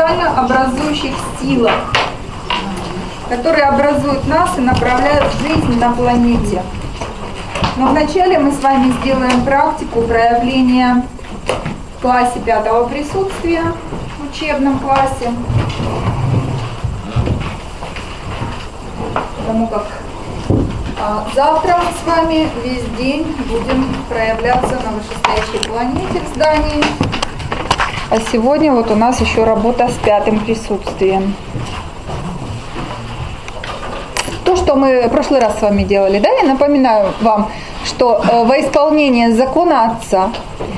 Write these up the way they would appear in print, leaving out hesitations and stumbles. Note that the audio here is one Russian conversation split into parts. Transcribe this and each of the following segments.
универсально образующих силах, которые образуют нас и направляют жизнь на планете. Но вначале мы с вами сделаем практику проявления в классе 5-го присутствия, в учебном классе. Потому как завтра мы с вами весь день будем проявляться на вышестоящей планете в здании. А сегодня вот у нас еще работа с 5-м присутствием. То, что мы в прошлый раз с вами делали, да, я напоминаю вам, что во исполнение закона Отца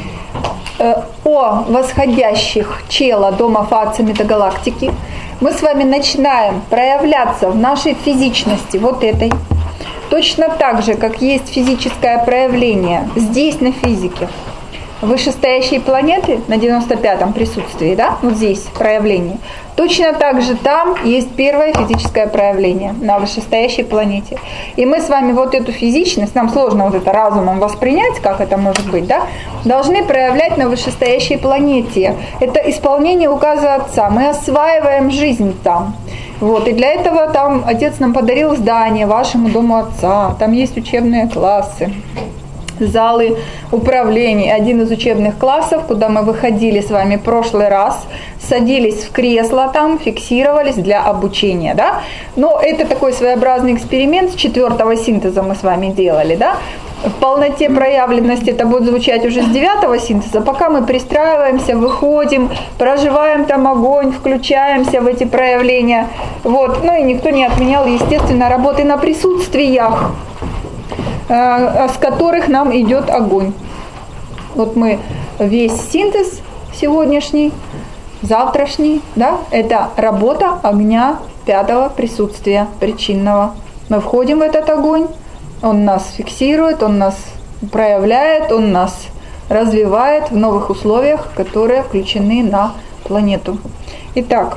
о восходящих чела дома Фаца метагалактики мы с вами начинаем проявляться в нашей физичности, вот этой, точно так же, как есть физическое проявление здесь на физике, вышестоящей планеты на 95-м присутствии, да, вот здесь проявление, точно так же там есть первое физическое проявление на вышестоящей планете. И мы с вами вот эту физичность, нам сложно вот это разумом воспринять, как это может быть, да, должны проявлять на вышестоящей планете. Это исполнение указа Отца. Мы осваиваем жизнь там. Вот, и для этого там Отец нам подарил здание вашему дому Отца, там есть учебные классы, залы управления. Один из учебных классов, куда мы выходили с вами в прошлый раз, садились в кресло там, фиксировались для обучения, да. Но это такой своеобразный эксперимент с 4-го синтеза мы с вами делали, да. В полноте проявленности это будет звучать уже с 9-го синтеза, пока мы пристраиваемся, выходим, проживаем там огонь, включаемся в эти проявления. Вот. Ну и никто не отменял, естественно, работы на присутствиях, с которых нам идет огонь. Вот мы весь синтез сегодняшний, завтрашний, да, это работа огня 5-го присутствия причинного. Мы входим в этот огонь, он нас фиксирует, он нас проявляет, он нас развивает в новых условиях, которые включены на планету. Итак,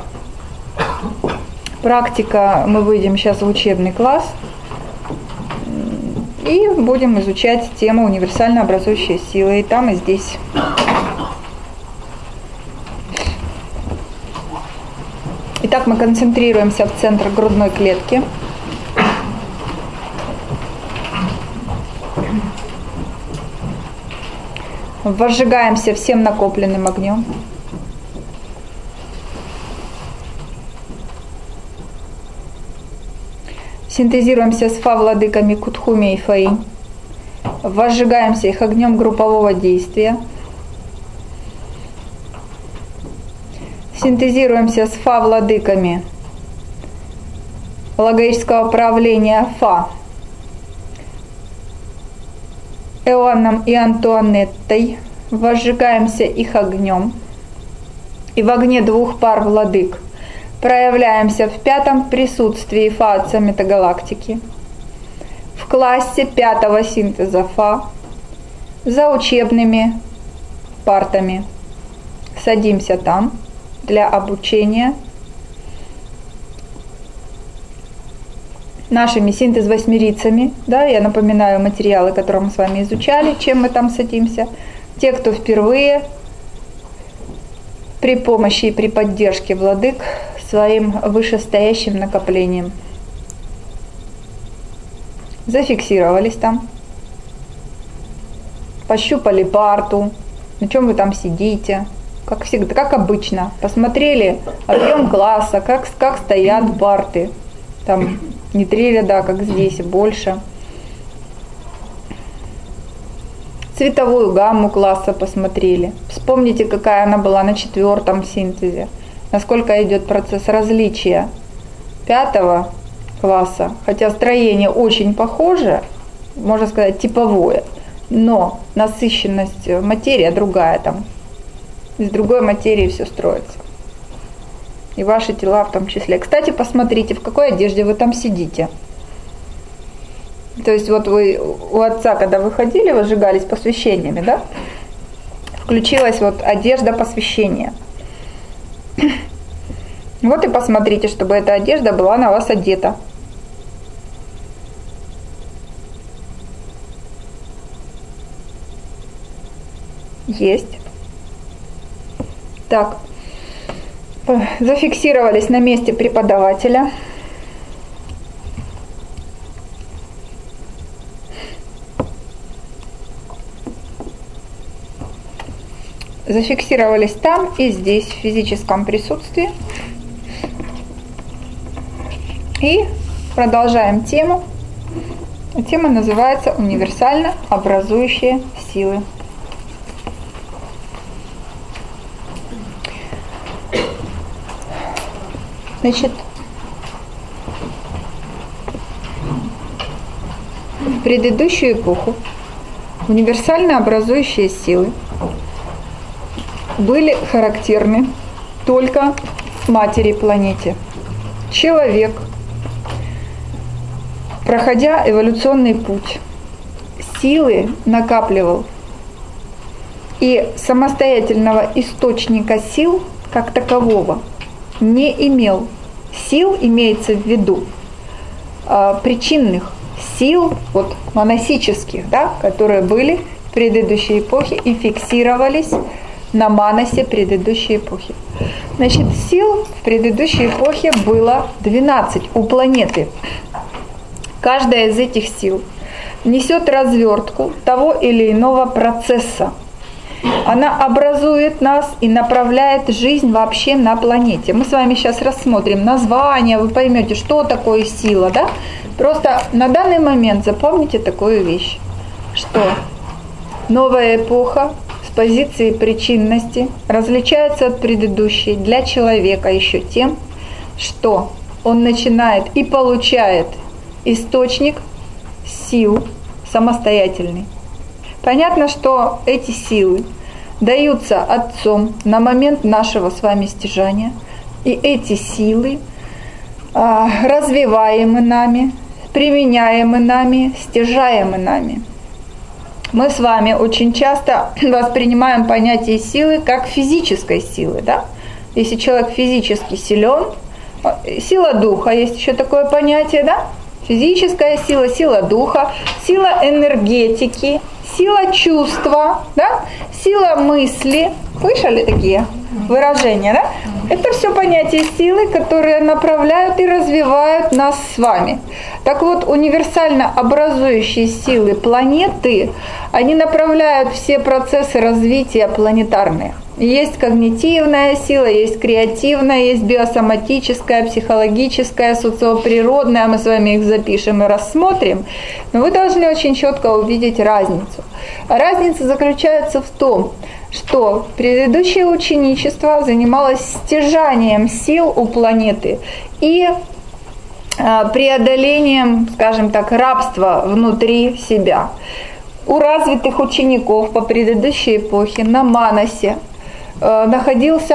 практика, мы выйдем сейчас в учебный класс. И будем изучать тему универсально образующие силы и там, и здесь. Итак, мы концентрируемся в центр грудной клетки. Возжигаемся всем накопленным огнем. Синтезируемся с Фа-владыками Кутхуми и Фаи. Возжигаемся их огнем группового действия. Синтезируемся с Фа-владыками логического правления Фа, Иоанном и Антуанеттой. Возжигаемся их огнем. И в огне 2 пар владык проявляемся в 5-м присутствии Фа метагалактики, в классе 5-го синтеза Фа, за учебными партами. Садимся там для обучения нашими синтез-восьмерицами. Да, я напоминаю материалы, которые мы с вами изучали, чем мы там садимся. Те, кто впервые, при помощи и при поддержке владык, своим вышестоящим накоплением. Зафиксировались там, пощупали парту, на чем вы там сидите, как всегда, как обычно. Посмотрели объем класса, как стоят парты. Там не 3 ряда, как здесь, больше. Цветовую гамму класса посмотрели. Вспомните, какая она была на 4-м синтезе. Насколько идет процесс различия 5-го класса, хотя строение очень похоже, можно сказать, типовое, но насыщенность материи другая там. Из другой материи все строится. И ваши тела в том числе. Кстати, посмотрите, в какой одежде вы там сидите. То есть вот вы у Отца, когда выходили, возжигались посвящениями, да? Включилась вот одежда посвящения. Вот и посмотрите, чтобы эта одежда была на вас одета. Есть. Так. зафиксировались на месте преподавателя. Зафиксировались там и здесь, в физическом присутствии. И продолжаем тему. Тема называется «Универсально образующие силы». Значит, в предыдущую эпоху универсально образующие силы были характерны только матери-планете. Человек, проходя эволюционный путь, силы накапливал, и самостоятельного источника сил как такового не имел. Сил имеется в виду причинных сил, вот монасических, да, которые были в предыдущей эпохе и фиксировались на манасе предыдущей эпохи. Значит, сил в предыдущей эпохе было 12 у планеты. Каждая из этих сил несет развертку того или иного процесса. Она образует нас и направляет жизнь вообще на планете. Мы с вами сейчас рассмотрим название, вы поймете, что такое сила, да? Просто на данный момент запомните такую вещь, что новая эпоха с позиции причинности различается от предыдущей для человека еще тем, что он начинает и получает источник сил самостоятельный. Понятно, что эти силы даются Отцом на момент нашего с вами стяжания, и эти силы развиваемы нами, применяемы нами, стяжаемы нами. Мы с вами очень часто воспринимаем понятие силы как физической силы, да? Если человек физически силен, сила духа, есть еще такое понятие, да? Физическая сила, сила духа, сила энергетики, сила чувства, да? Сила мысли. Слышали такие выражения, да? Это все понятия силы, которые направляют и развивают нас с вами. Так вот, универсально образующие силы планеты, они направляют все процессы развития планетарные. Есть когнитивная сила, есть креативная, есть биосоматическая, психологическая, социоприродная. Мы с вами их запишем и рассмотрим. Но вы должны очень четко увидеть разницу. Разница заключается в том, что предыдущее ученичество занималось стяжанием сил у планеты и преодолением, скажем так, рабства внутри себя. У развитых учеников по предыдущей эпохе на манасе находилась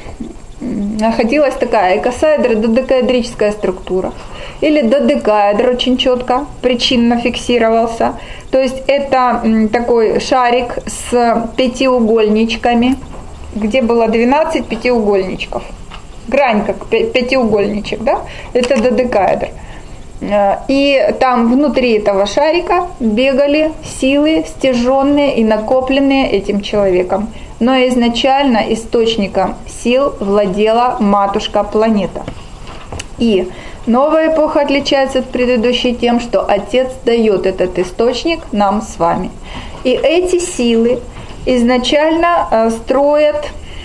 такая экосаэдро-додекаэдрическая структура. Или додекаэдр очень четко причинно фиксировался. То есть это такой шарик с пятиугольничками, где было 12 пятиугольничков. Грань как пятиугольничек, да? Это додекаэдр. И там внутри этого шарика бегали силы, стяженные и накопленные этим человеком. Но изначально источником сил владела матушка-планета. И новая эпоха отличается от предыдущей тем, что Отец дает этот источник нам с вами. И эти силы изначально строят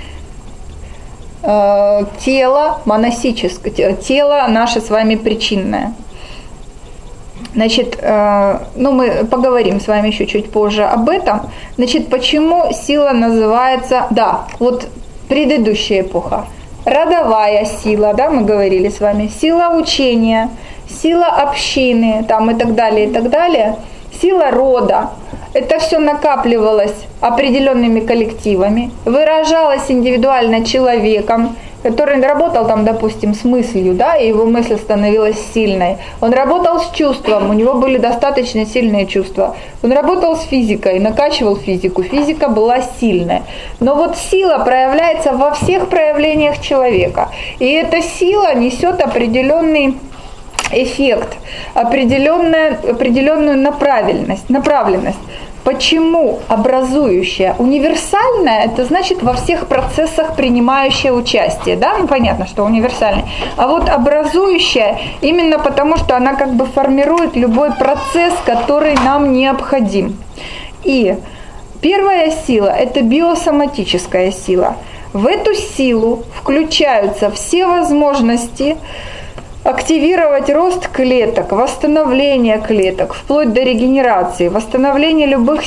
тело монасическое, тело наше с вами причинное. Значит, мы поговорим с вами еще чуть позже об этом. Значит, почему сила называется, вот предыдущая эпоха. Родовая сила, да, мы говорили с вами, сила учения, сила общины, там и так далее, сила рода. Это все накапливалось определенными коллективами, выражалось индивидуально человеком, который работал там, допустим, с мыслью, да, и его мысль становилась сильной. Он работал с чувством, у него были достаточно сильные чувства. Он работал с физикой, накачивал физику, физика была сильная. Но вот сила проявляется во всех проявлениях человека. И эта сила несет определенный эффект, определенную направленность. Почему образующая? Универсальная – это значит во всех процессах принимающее участие, да? Ну, понятно, что универсальная. А вот образующая именно потому, что она как бы формирует любой процесс, который нам необходим. И первая сила – это биосоматическая сила. В эту силу включаются все возможности активировать рост клеток, восстановление клеток, вплоть до регенерации, восстановление любых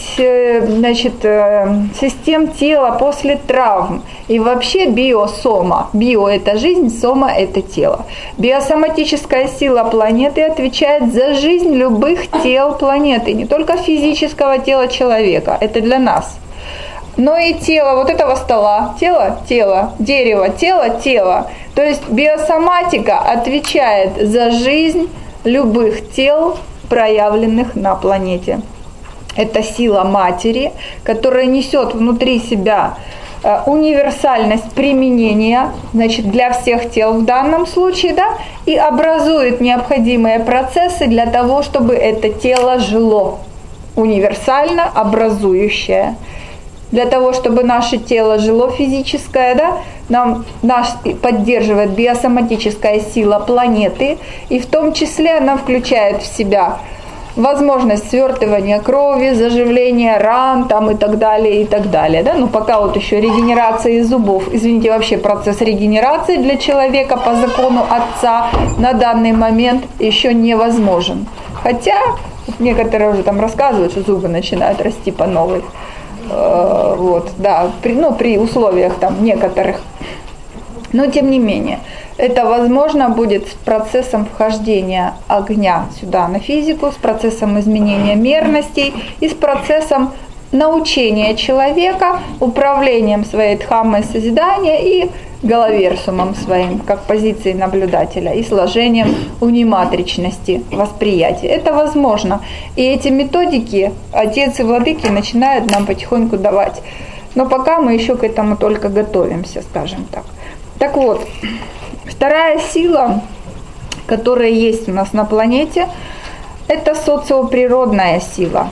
систем тела после травм. И вообще биосома. Био – это жизнь, сома – это тело. Биосоматическая сила планеты отвечает за жизнь любых тел планеты, не только физического тела человека. Это для нас. Но и тело вот этого стола, тело, дерево, тело. То есть биосоматика отвечает за жизнь любых тел, проявленных на планете. Это сила матери, которая несет внутри себя универсальность применения, значит, для всех тел в данном случае, да, и образует необходимые процессы для того, чтобы это тело жило. Универсально образующее. Для того, чтобы наше тело жило физическое, да, нас поддерживает биосоматическая сила планеты, и в том числе она включает в себя возможность свертывания крови, заживления ран там, и так далее, и так далее. Да? Ну, пока вот еще регенерация зубов, извините, вообще процесс регенерации для человека по закону Отца на данный момент еще невозможен. Хотя некоторые уже там рассказывают, что зубы начинают расти по новой. Вот, да, при условиях там некоторых. Но тем не менее, это возможно будет с процессом вхождения огня сюда на физику, с процессом изменения мерностей и с процессом научения человека управлением своей дхаммой созидания и головерсумом своим, как позицией наблюдателя, и сложением униматричности восприятия. Это возможно. И эти методики отец и владыки начинают нам потихоньку давать. Но пока мы еще к этому только готовимся, скажем так. Так вот, вторая сила, которая есть у нас на планете, это социоприродная сила.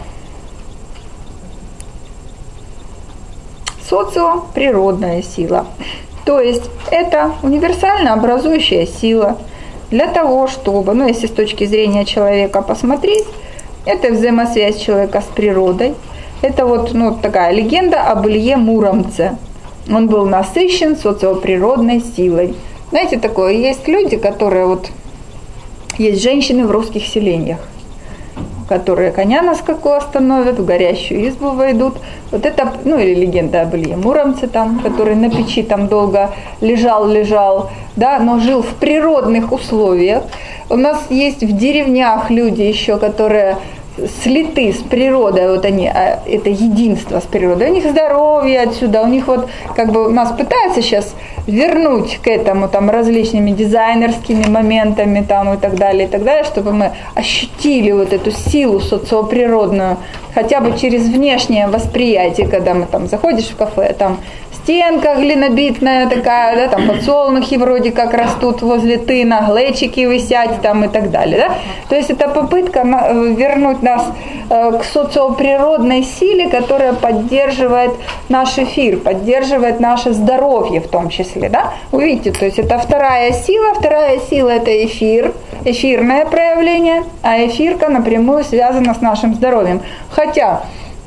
Социоприродная сила. То есть это универсально образующая сила для того, чтобы, ну если с точки зрения человека посмотреть, это взаимосвязь человека с природой. Это вот такая легенда об Илье Муромце. Он был насыщен социоприродной силой. Знаете, такое, есть люди, которые есть женщины в русских селениях, которые коня на скаку остановят, в горящую избу войдут. Вот это, или легенда об Илье Муромце, который на печи долго лежал, да, но жил в природных условиях. У нас есть в деревнях люди еще, которые слиты с природой, это единство с природой, у них здоровье отсюда, у них нас пытаются сейчас вернуть к этому различными дизайнерскими моментами и так далее, чтобы мы ощутили эту силу социоприродную, хотя бы через внешнее восприятие, когда мы заходишь в кафе, стенка глинобитная такая, да, подсолнухи вроде как растут возле тына, глечики висят и так далее. Да? То есть это попытка вернуть нас к социоприродной силе, которая поддерживает наш эфир, поддерживает наше здоровье в том числе. Да? Вы видите, то есть это вторая сила это эфир, эфирное проявление, а эфирка напрямую связана с нашим здоровьем. Хотя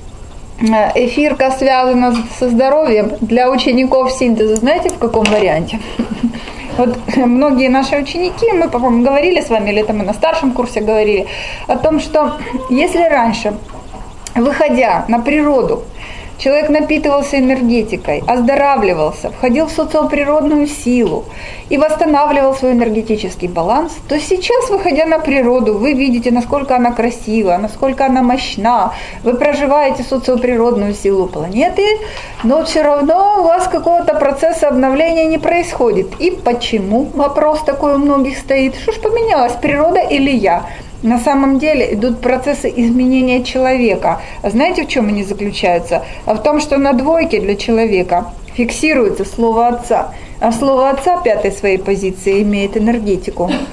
эфирка связана со здоровьем для учеников синтеза, знаете, в каком варианте? Вот многие наши ученики, мы, по-моему, говорили с вами, или это мы на старшем курсе говорили, о том, что если раньше, выходя на природу, человек напитывался энергетикой, оздоравливался, входил в социоприродную силу и восстанавливал свой энергетический баланс, то сейчас, выходя на природу, вы видите, насколько она красива, насколько она мощна, вы проживаете социоприродную силу планеты, но все равно у вас какого-то процесса обновления не происходит. И почему? Вопрос такой у многих стоит. Что ж поменялось, природа или я? На самом деле идут процессы изменения человека. А знаете, в чем они заключаются? А в том, что на двойке для человека фиксируется слово Отца. А слово Отца пятой своей позиции имеет энергетику.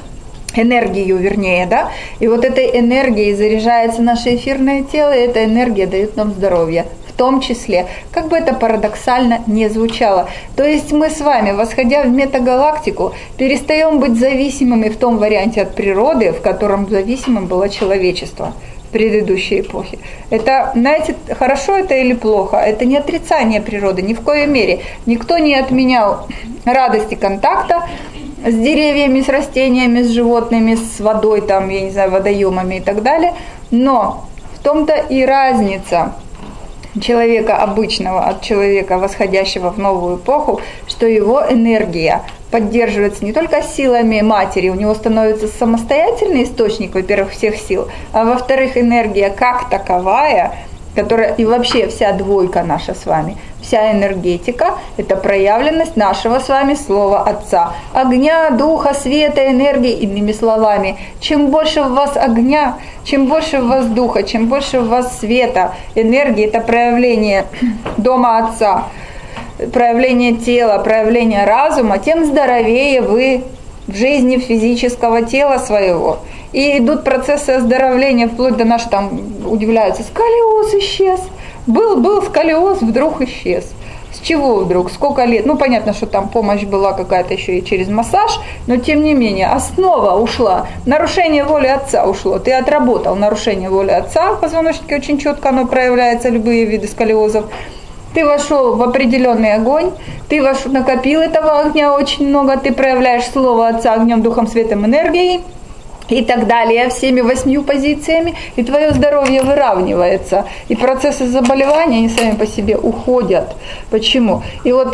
энергию, вернее, да, и вот этой энергией заряжается наше эфирное тело, и эта энергия дает нам здоровье, в том числе, как бы это парадоксально не звучало. То есть мы с вами, восходя в метагалактику, перестаем быть зависимыми в том варианте от природы, в котором зависимым было человечество в предыдущей эпохе. Это, знаете, хорошо это или плохо? Это не отрицание природы, ни в коей мере. Никто не отменял радости контакта с деревьями, с растениями, с животными, с водой, там, я не знаю, водоемами и так далее. Но в том-то и разница человека обычного от человека, восходящего в новую эпоху, что его энергия поддерживается не только силами матери, у него становится самостоятельный источник, во-первых, всех сил, а во-вторых, энергия как таковая, которая и вообще вся двойка наша с вами, вся энергетика – это проявленность нашего с вами слова Отца. Огня, духа, света, энергии, иными словами. Чем больше в вас огня, чем больше в вас духа, чем больше в вас света, энергии – это проявление дома Отца, проявление тела, проявление разума, тем здоровее вы в жизни физического тела своего. И идут процессы оздоровления, вплоть до нашего, там удивляются, сколиоз исчез. Был сколиоз, вдруг исчез. С чего вдруг? Сколько лет? Ну, понятно, что там помощь была какая-то еще и через массаж, но тем не менее, основа ушла. Нарушение воли Отца ушло. Ты отработал нарушение воли Отца, в позвоночнике очень четко оно проявляется, любые виды сколиозов. Ты вошел в определенный огонь, ты накопил этого огня очень много, ты проявляешь слово Отца огнем, духом, светом, энергией и так далее, всеми 8 позициями, и твое здоровье выравнивается, и процессы заболевания, они сами по себе уходят. Почему? И вот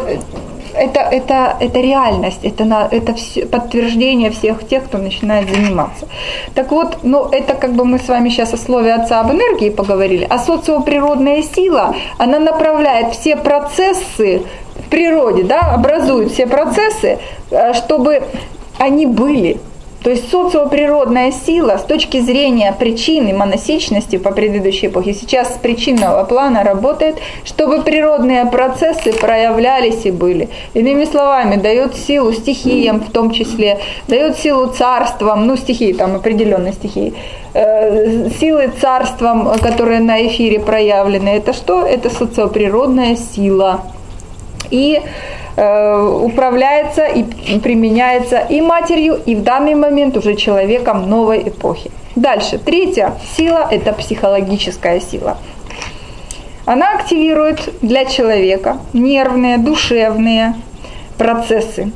это реальность, это все подтверждение всех тех, кто начинает заниматься. Так вот, это как бы мы с вами сейчас о слове Отца об энергии поговорили, а социоприродная сила, она направляет все процессы в природе, да, образует все процессы, чтобы они были. То есть социоприродная сила с точки зрения причины моносичности по предыдущей эпохе сейчас с причинного плана работает, чтобы природные процессы проявлялись и были. Иными словами, дает силу стихиям в том числе, дает силу царствам, стихии, там определенные стихии, силы царствам, которые на эфире проявлены. Это что? Это социоприродная сила. И управляется и применяется и матерью, и в данный момент уже человеком новой эпохи. Дальше. Третья сила – это психологическая сила. Она активирует для человека нервные, душевные процессы.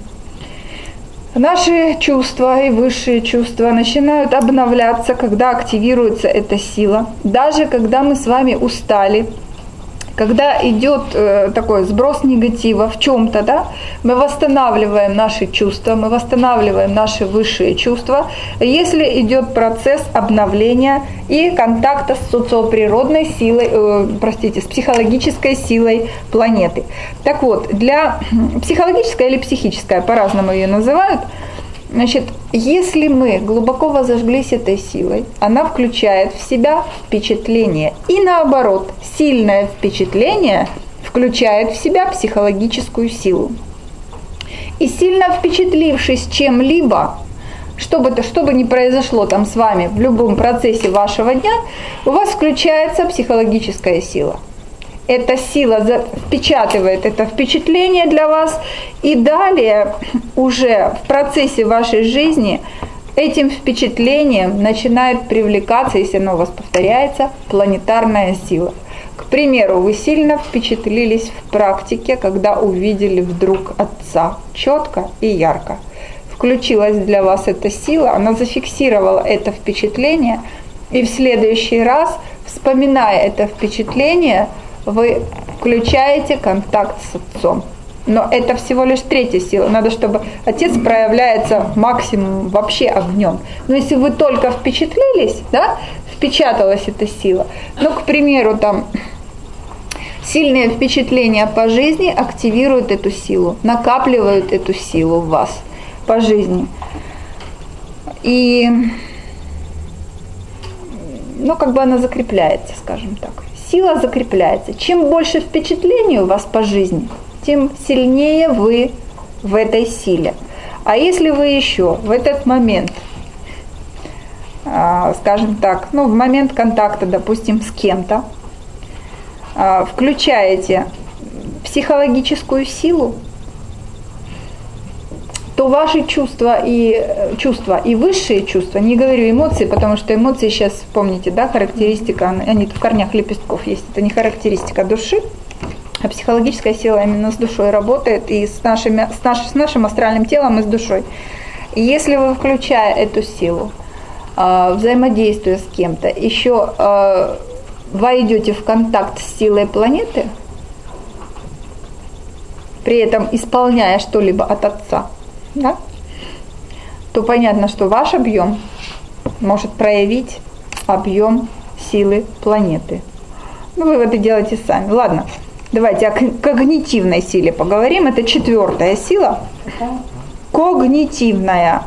Наши чувства и высшие чувства начинают обновляться, когда активируется эта сила. Даже когда мы с вами устали, когда идет такой сброс негатива в чем-то, да, мы восстанавливаем наши чувства, мы восстанавливаем наши высшие чувства, если идет процесс обновления и контакта с социоприродной силой, с психологической силой планеты. Так вот, для психологическая или психическая, по-разному ее называют, значит, если мы глубоко возожглись этой силой, она включает в себя впечатление. И наоборот, сильное впечатление включает в себя психологическую силу. И сильно впечатлившись чем-либо, что бы ни произошло там с вами в любом процессе вашего дня, у вас включается психологическая сила. Эта сила впечатывает это впечатление для вас, и далее уже в процессе вашей жизни этим впечатлением начинает привлекаться, если оно у вас повторяется, планетарная сила. К примеру, вы сильно впечатлились в практике, когда увидели вдруг Отца четко и ярко. Включилась для вас эта сила, она зафиксировала это впечатление, и в следующий раз, вспоминая это впечатление, вы включаете контакт с Отцом. Но это всего лишь третья сила. Надо, чтобы Отец проявляется максимум вообще огнем. Но если вы только впечатлились, да, впечаталась эта сила, к примеру, там сильные впечатления по жизни активируют эту силу, накапливают эту силу в вас по жизни. И она закрепляется, скажем так. Сила закрепляется. Чем больше впечатлений у вас по жизни, тем сильнее вы в этой силе. А если вы еще в этот момент скажем так, в момент контакта, допустим, с кем-то, включаете психологическую силу, то ваши чувства и высшие чувства, не говорю эмоции, потому что эмоции сейчас, помните, да, характеристика, они в корнях лепестков есть, это не характеристика души, а психологическая сила именно с душой работает, и с нашим астральным телом и с душой. И если вы, включая эту силу, взаимодействуя с кем-то, еще войдете в контакт с силой планеты, при этом исполняя что-либо от Отца, да, то понятно, что ваш объем может проявить объем силы планеты. Выводы делайте сами. Ладно, давайте о когнитивной силе поговорим. Это 4-я сила. Когнитивная.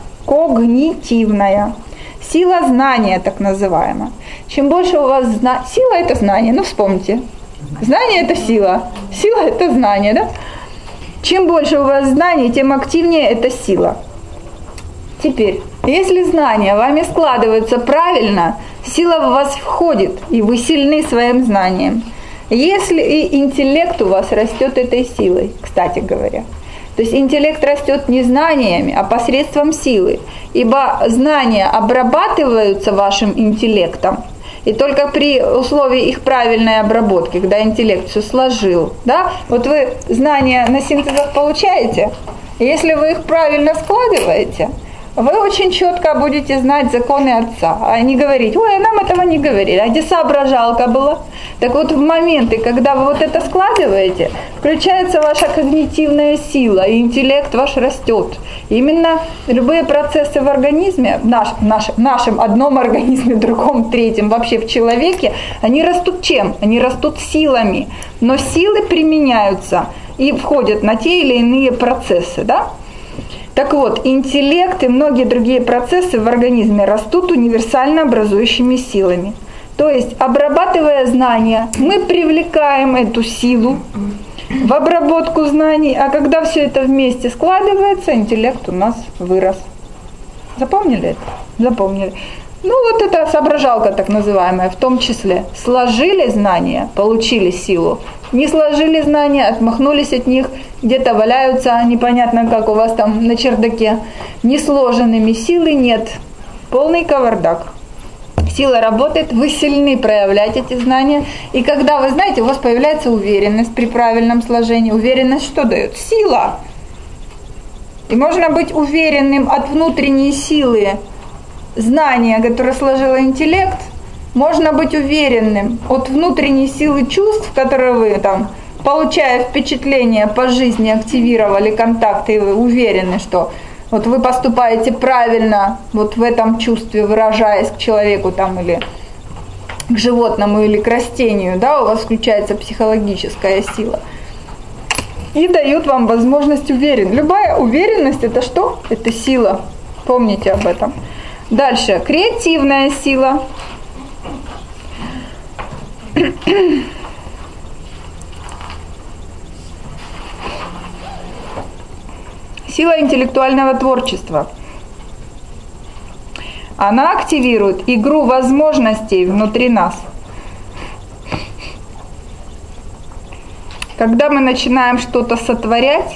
Сила знания, так называемая. Чем больше у вас сила – это знание, вспомните. Знание – это сила. Сила – это знание, да? Чем больше у вас знаний, тем активнее эта сила. Теперь, если знания вами складываются правильно, сила в вас входит, и вы сильны своим знанием. Если и интеллект у вас растет этой силой, кстати говоря. То есть интеллект растет не знаниями, а посредством силы. Ибо знания обрабатываются вашим интеллектом. И только при условии их правильной обработки, когда интеллект все сложил, да, вот вы знания на синтезах получаете, и если вы их правильно складываете, вы очень четко будете знать законы Отца, а не говорить: ой, нам этого не говорили, а где соображалка была? Так вот, в моменты, когда вы вот это складываете, включается ваша когнитивная сила, и интеллект ваш растет. Именно любые процессы в организме, в нашем одном организме, в другом, третьем, вообще в человеке, они растут чем? Они растут силами. Но силы применяются и входят на те или иные процессы, да? Так вот, интеллект и многие другие процессы в организме растут универсально образующими силами. То есть, обрабатывая знания, мы привлекаем эту силу в обработку знаний, а когда все это вместе складывается, интеллект у нас вырос. Запомнили это? Запомнили. Вот это соображалка так называемая, в том числе. Сложили знания, получили силу. Не сложили знания, отмахнулись от них, где-то валяются, непонятно как у вас там на чердаке. Не сложенными, силы нет. Полный кавардак. Сила работает, вы сильны проявлять эти знания. И когда вы знаете, у вас появляется уверенность при правильном сложении. Уверенность что дает? Сила. И можно быть уверенным от внутренней силы знания, которое сложило интеллект. Можно быть уверенным от внутренней силы чувств, которые вы там, получая впечатление по жизни, активировали контакты, и вы уверены, что вот вы поступаете правильно вот в этом чувстве, выражаясь к человеку там, или к животному, или к растению, да, у вас включается психологическая сила. И дают вам возможность уверен. Любая уверенность – это что? Это сила. Помните об этом. Дальше. Креативная сила. Сила интеллектуального творчества. Она активирует игру возможностей внутри нас. Когда мы начинаем что-то сотворять,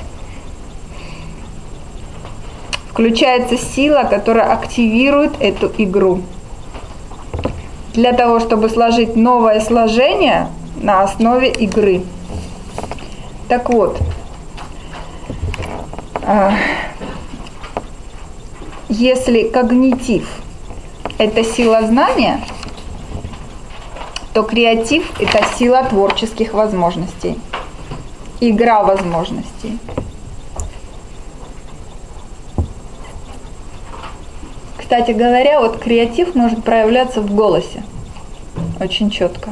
включается сила, которая активирует эту игру. Для того, чтобы сложить новое сложение на основе игры. Так вот, если когнитив – это сила знания, то креатив – это сила творческих возможностей, игра возможностей. Кстати говоря, вот креатив может проявляться в голосе очень четко.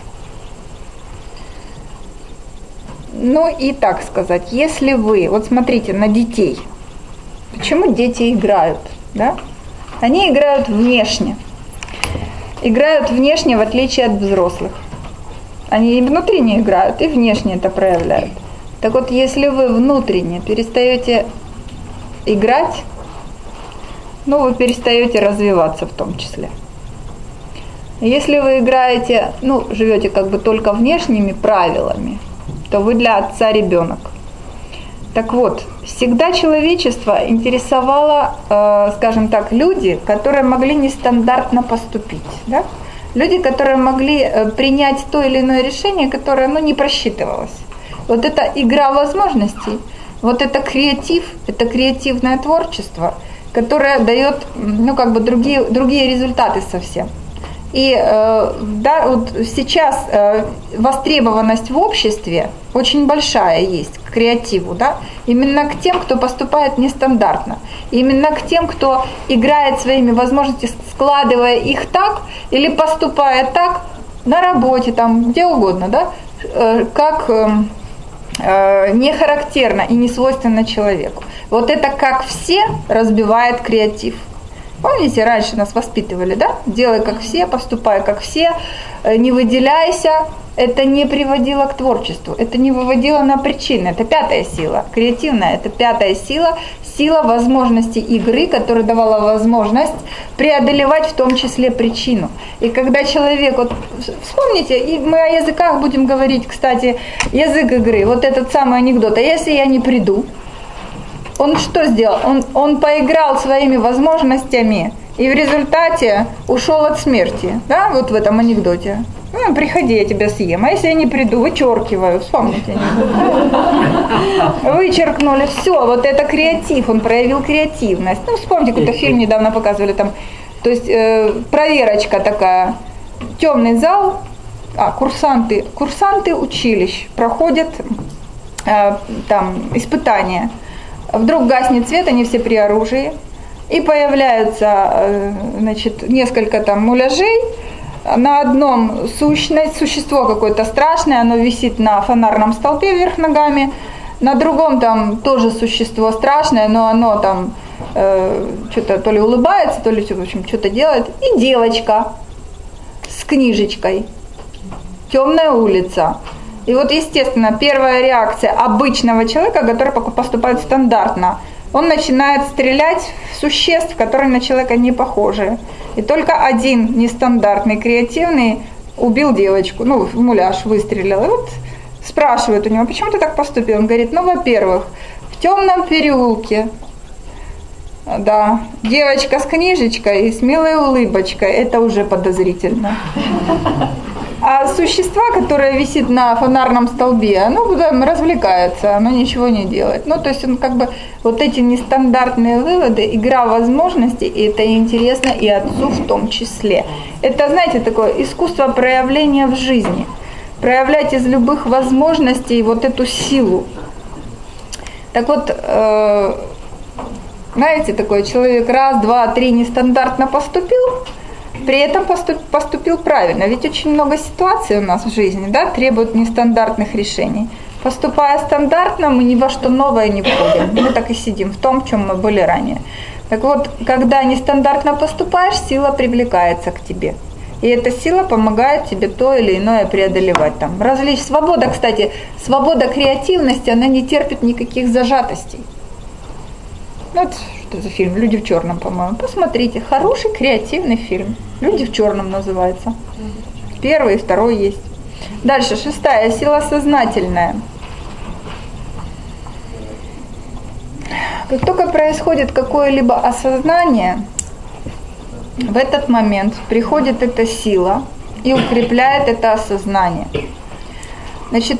Ну и так сказать, если вы, вот смотрите на детей, почему дети играют, да? Они играют внешне. Играют внешне, в отличие от взрослых. Они и внутренне играют, и внешне это проявляют. Так вот, если вы внутренне перестаете играть, ну, вы перестаете развиваться в том числе. Если вы играете, ну, живете как бы только внешними правилами, то вы для отца ребенок. Так вот, всегда человечество интересовало, скажем так, люди, которые могли нестандартно поступить, да? Люди, которые могли принять то или иное решение, которое, ну, не просчитывалось. Вот эта игра возможностей, вот это креатив, это креативное творчество, которое дает, ну, как бы другие результаты совсем. И да, вот сейчас востребованность в обществе очень большая есть к креативу, да? Именно к тем, кто поступает нестандартно, именно к тем, кто играет своими возможностями, складывая их так или поступая так на работе, там, где угодно, да? Как не характерно и не свойственно человеку. Вот это как все разбивает креатив. Помните, раньше нас воспитывали, да? Делай как все, поступай как все, не выделяйся. Это не приводило к творчеству, это не выводило на причины. Это пятая сила, креативная, это пятая сила, сила возможности игры, которая давала возможность преодолевать в том числе причину. И когда человек, вот вспомните, и мы о языках будем говорить, кстати, язык игры, вот этот самый анекдот, а если я не приду? Он что сделал? Он поиграл своими возможностями и в результате ушел от смерти. Да, вот в этом анекдоте. Ну, приходи, я тебя съем. А если я не приду, вычеркиваю. Вспомните. Вычеркнули. Все, вот это креатив. Он проявил креативность. Ну, вспомните, какой-то фильм недавно показывали там. То есть проверочка такая. Темный зал. Курсанты училищ проходят там испытания. Вдруг гаснет свет, они все при оружии, и появляются, значит, несколько там муляжей. На одном существо какое-то страшное, оно висит на фонарном столбе вверх ногами. На другом там тоже существо страшное, но оно там что-то то ли улыбается, то ли, в общем, что-то делает. И девочка с книжечкой. Темная улица. И вот, естественно, первая реакция обычного человека, который поступает стандартно, он начинает стрелять в существ, которые на человека не похожи. И только один нестандартный, креативный убил девочку, ну, в муляж выстрелил. И вот спрашивают у него, почему ты так поступил? Он говорит, ну, во-первых, в темном переулке, да, девочка с книжечкой и с милой улыбочкой, это уже подозрительно. А существо, которое висит на фонарном столбе, оно там развлекается, оно ничего не делает. Ну, то есть он как бы вот эти нестандартные выводы, игра возможностей, и это интересно и отцу в том числе. Это, знаете, такое искусство проявления в жизни. Проявлять из любых возможностей вот эту силу. Так вот, знаете, такой человек раз, два, три нестандартно поступил, при этом поступил правильно. Ведь очень много ситуаций у нас в жизни, да, требуют нестандартных решений. Поступая стандартно, мы ни во что новое не входим. Мы так и сидим в том, в чем мы были ранее. Так вот, когда нестандартно поступаешь, сила привлекается к тебе. И эта сила помогает тебе то или иное преодолевать. Там, свобода, кстати, свобода креативности, она не терпит никаких зажатостей. Вот что за фильм? «Люди в черном», по-моему. Посмотрите, хороший креативный фильм. «Люди в черном» называется. Первый и второй есть. Дальше, шестая, сила сознательная. Как только происходит какое-либо осознание, в этот момент приходит эта сила и укрепляет это осознание. Значит,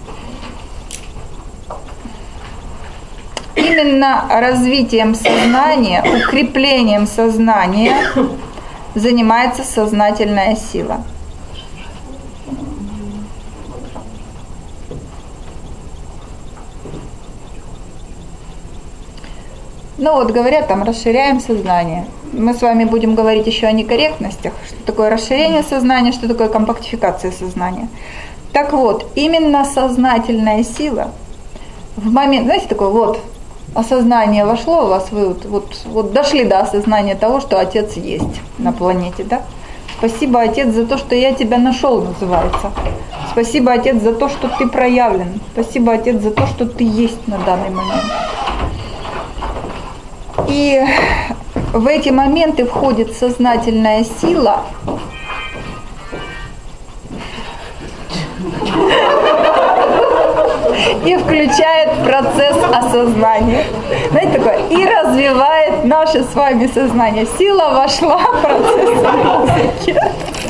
именно развитием сознания, укреплением сознания занимается сознательная сила. Ну вот, говорят, там расширяем сознание. Мы с вами будем говорить еще о некорректностях, что такое расширение сознания, что такое компактификация сознания. Так вот, именно сознательная сила в момент, знаете, такой вот, осознание вошло у вас, вы вот дошли до осознания того, что Отец есть на планете, да? Спасибо, Отец, за то, что я тебя нашел, называется. Спасибо, Отец, за то, что ты проявлен. Спасибо, Отец, за то, что ты есть на данный момент. И в эти моменты входит сознательная сила, и включает процесс осознания. Знаете, такое, и развивает наше с вами сознание. Сила вошла в процесс музыки.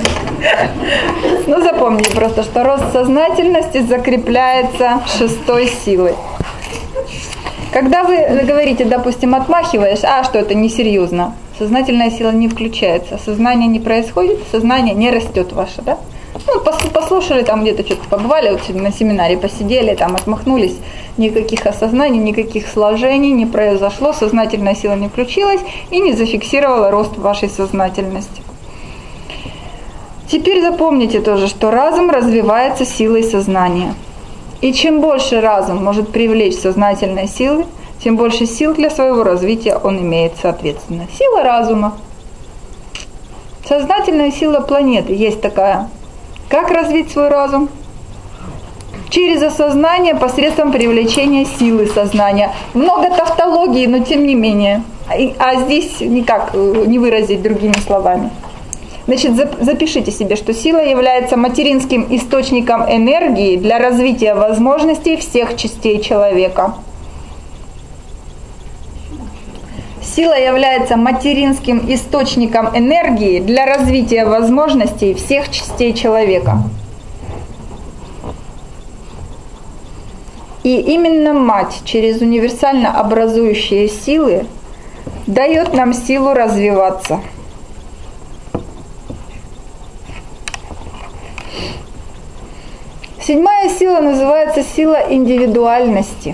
Ну, запомните просто, что рост сознательности закрепляется шестой силой. Когда вы говорите, допустим, отмахиваешь, что это несерьезно, сознательная сила не включается, сознание не происходит, сознание не растет ваше, да? Ну, послушали, там где-то что-то побывали, вот на семинаре посидели, там отмахнулись, никаких осознаний, никаких сложений не произошло, сознательная сила не включилась и не зафиксировала рост вашей сознательности. Теперь запомните тоже, что разум развивается силой сознания. И чем больше разум может привлечь сознательной силы, тем больше сил для своего развития он имеет соответственно. Сила разума. Сознательная сила планеты есть такая. Как развить свой разум? Через осознание посредством привлечения силы сознания. Много тавтологии, но тем не менее. А здесь никак не выразить другими словами. Значит, запишите себе, что сила является материнским источником энергии для развития возможностей всех частей человека. Сила является материнским источником энергии для развития возможностей всех частей человека. И именно мать через универсально образующие силы дает нам силу развиваться. Седьмая сила называется сила индивидуальности.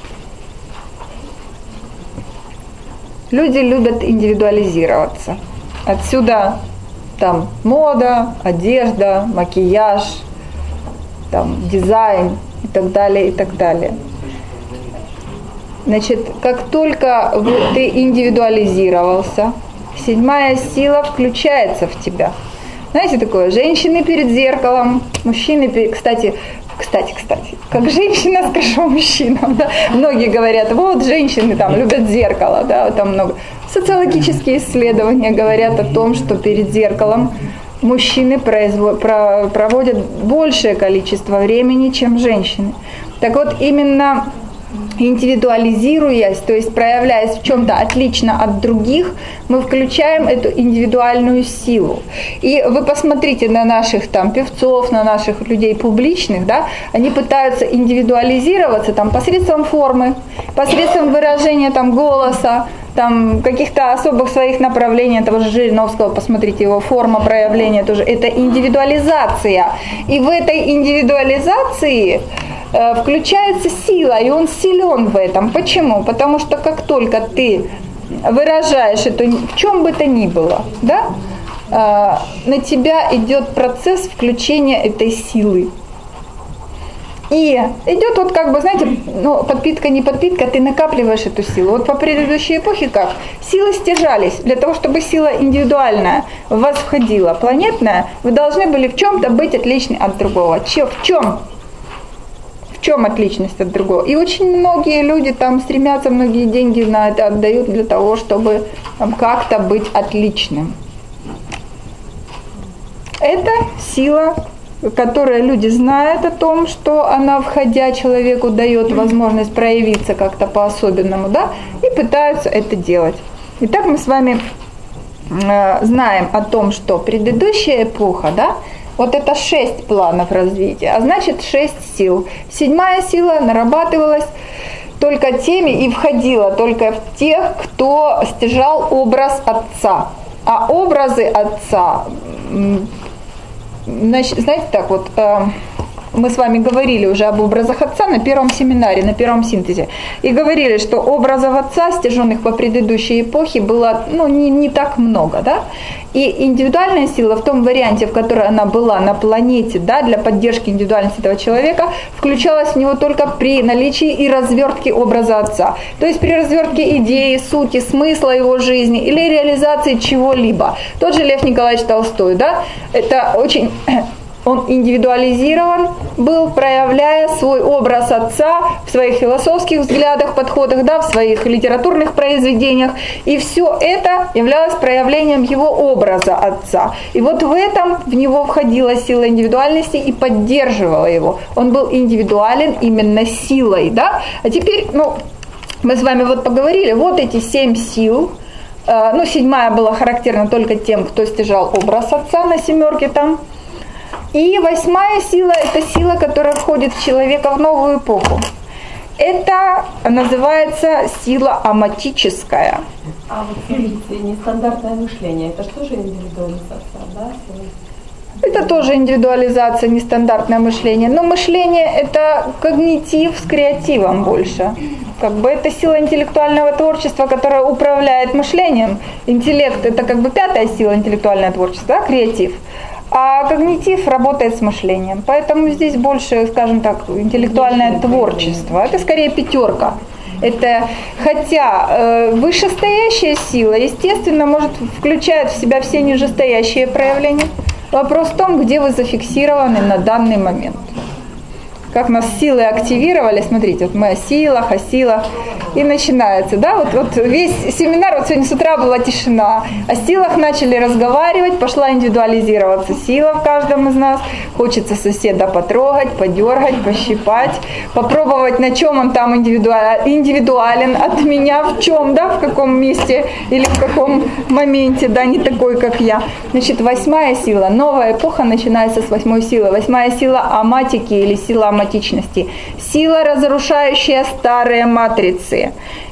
Люди любят индивидуализироваться. Отсюда там мода, одежда, макияж, там дизайн и так далее, и так далее. Значит, как только ты индивидуализировался, седьмая сила включается в тебя. Знаете, такое, женщины перед зеркалом, мужчины перед... Кстати, как женщина, скажу мужчинам, да? Многие говорят, вот женщины там любят зеркало, да, там много. Социологические исследования говорят о том, что перед зеркалом мужчины проводят большее количество времени, чем женщины. Так вот, именно индивидуализируясь, то есть проявляясь в чем-то отлично от других, мы включаем эту индивидуальную силу. И вы посмотрите на наших там певцов, на наших людей публичных, да, они пытаются индивидуализироваться там посредством формы, посредством выражения там голоса, там каких-то особых своих направлений, того же Жириновского, посмотрите, его форма проявления тоже, это индивидуализация. И в этой индивидуализации включается сила, и он силен в этом. Почему? Потому что как только ты выражаешь это в чем бы то ни было, да, на тебя идет процесс включения этой силы. И идет вот как бы, знаете, ну, подпитка, не подпитка, ты накапливаешь эту силу. Вот по предыдущей эпохе как? Силы стяжались. Для того, чтобы сила индивидуальная в вас входила, планетная, вы должны были в чем-то быть отличны от другого. В чем? В чем отличность от другого? И очень многие люди там стремятся, многие деньги на это отдают для того, чтобы там, как-то быть отличным. Это сила, которая люди знают о том, что она, входя человеку, дает возможность проявиться как-то по-особенному, да, и пытаются это делать. Итак, мы с вами знаем о том, что предыдущая эпоха, да, вот это 6 планов развития, а значит 6 сил. Седьмая сила нарабатывалась только теми и входила только в тех, кто стяжал образ отца. А образы отца, значит, знаете так вот, мы с вами говорили уже об образах отца на первом семинаре, на первом синтезе. И говорили, что образов отца, стяженных по предыдущей эпохе, было не так много. Да? И индивидуальная сила в том варианте, в котором она была на планете, да, для поддержки индивидуальности этого человека, включалась в него только при наличии и развертке образа отца. То есть при развертке идеи, сути, смысла его жизни или реализации чего-либо. Тот же Лев Николаевич Толстой, да, это очень Он индивидуализирован был, проявляя свой образ отца в своих философских взглядах, подходах, да, в своих литературных произведениях. И все это являлось проявлением его образа отца. И вот в этом в него входила сила индивидуальности и поддерживала его. Он был индивидуален именно силой. Да? А теперь, мы с вами вот поговорили, вот эти 7 сил. 7-я была характерна только тем, кто стяжал образ отца на 7 там. И 8-я сила – это сила, которая входит в человека в новую эпоху. Это называется сила аматическая. А вот смотрите, нестандартное мышление – это что же индивидуализация, да? Это тоже индивидуализация, нестандартное мышление. Но мышление – это когнитив с креативом больше. Это сила интеллектуального творчества, которая управляет мышлением. Интеллект – это 5-я сила интеллектуального творчества, да, креатив. А когнитив работает с мышлением. Поэтому здесь больше, скажем так, интеллектуальное творчество. Это скорее 5. Хотя вышестоящая сила, естественно, может включать в себя все нижестоящие проявления. Вопрос в том, где вы зафиксированы на данный момент. Как нас силы активировали, смотрите, вот мы о силах, и начинается, да, вот весь семинар, вот сегодня с утра была тишина, о силах начали разговаривать, пошла индивидуализироваться сила в каждом из нас, хочется соседа потрогать, подергать, пощипать, попробовать, на чем он там индивидуален от меня, в чем, да, в каком месте или в каком моменте, да, не такой, как я. Значит, 8-я сила, новая эпоха начинается с 8-й силы. 8-я сила аматики или сила аматичности. Сила, разрушающая старые матрицы.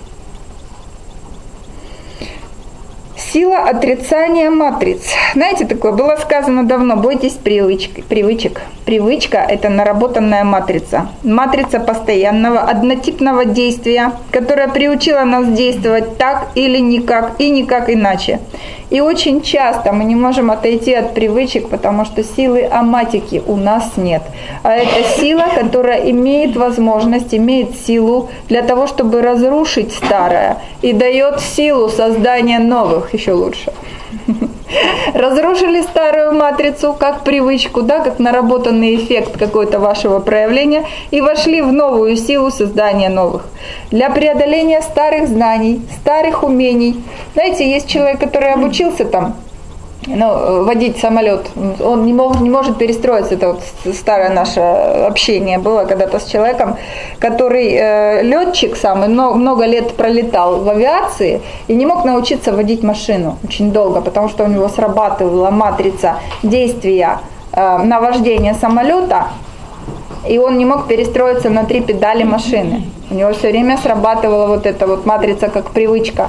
Сила отрицания матриц. Знаете, такое было сказано давно, бойтесь привычек. Привычка – это наработанная матрица. Матрица постоянного, однотипного действия, которая приучила нас действовать так или никак, и никак иначе. И очень часто мы не можем отойти от привычек, потому что силы аматики у нас нет. А это сила, которая имеет возможность, имеет силу для того, чтобы разрушить старое, и дает силу создания новых, еще лучше. Разрушили старую матрицу как привычку, да, как наработанный эффект какой-то вашего проявления, и вошли в новую силу создания новых. Для преодоления старых знаний, старых умений. Знаете, есть человек, который обучился там, водить самолет, он не может перестроиться. Это вот старое наше общение было когда-то с человеком, который летчик сам, много лет пролетал в авиации и не мог научиться водить машину очень долго, потому что у него срабатывала матрица действия на вождение самолета, и он не мог перестроиться на 3 педали машины. У него все время срабатывала вот эта вот матрица как привычка.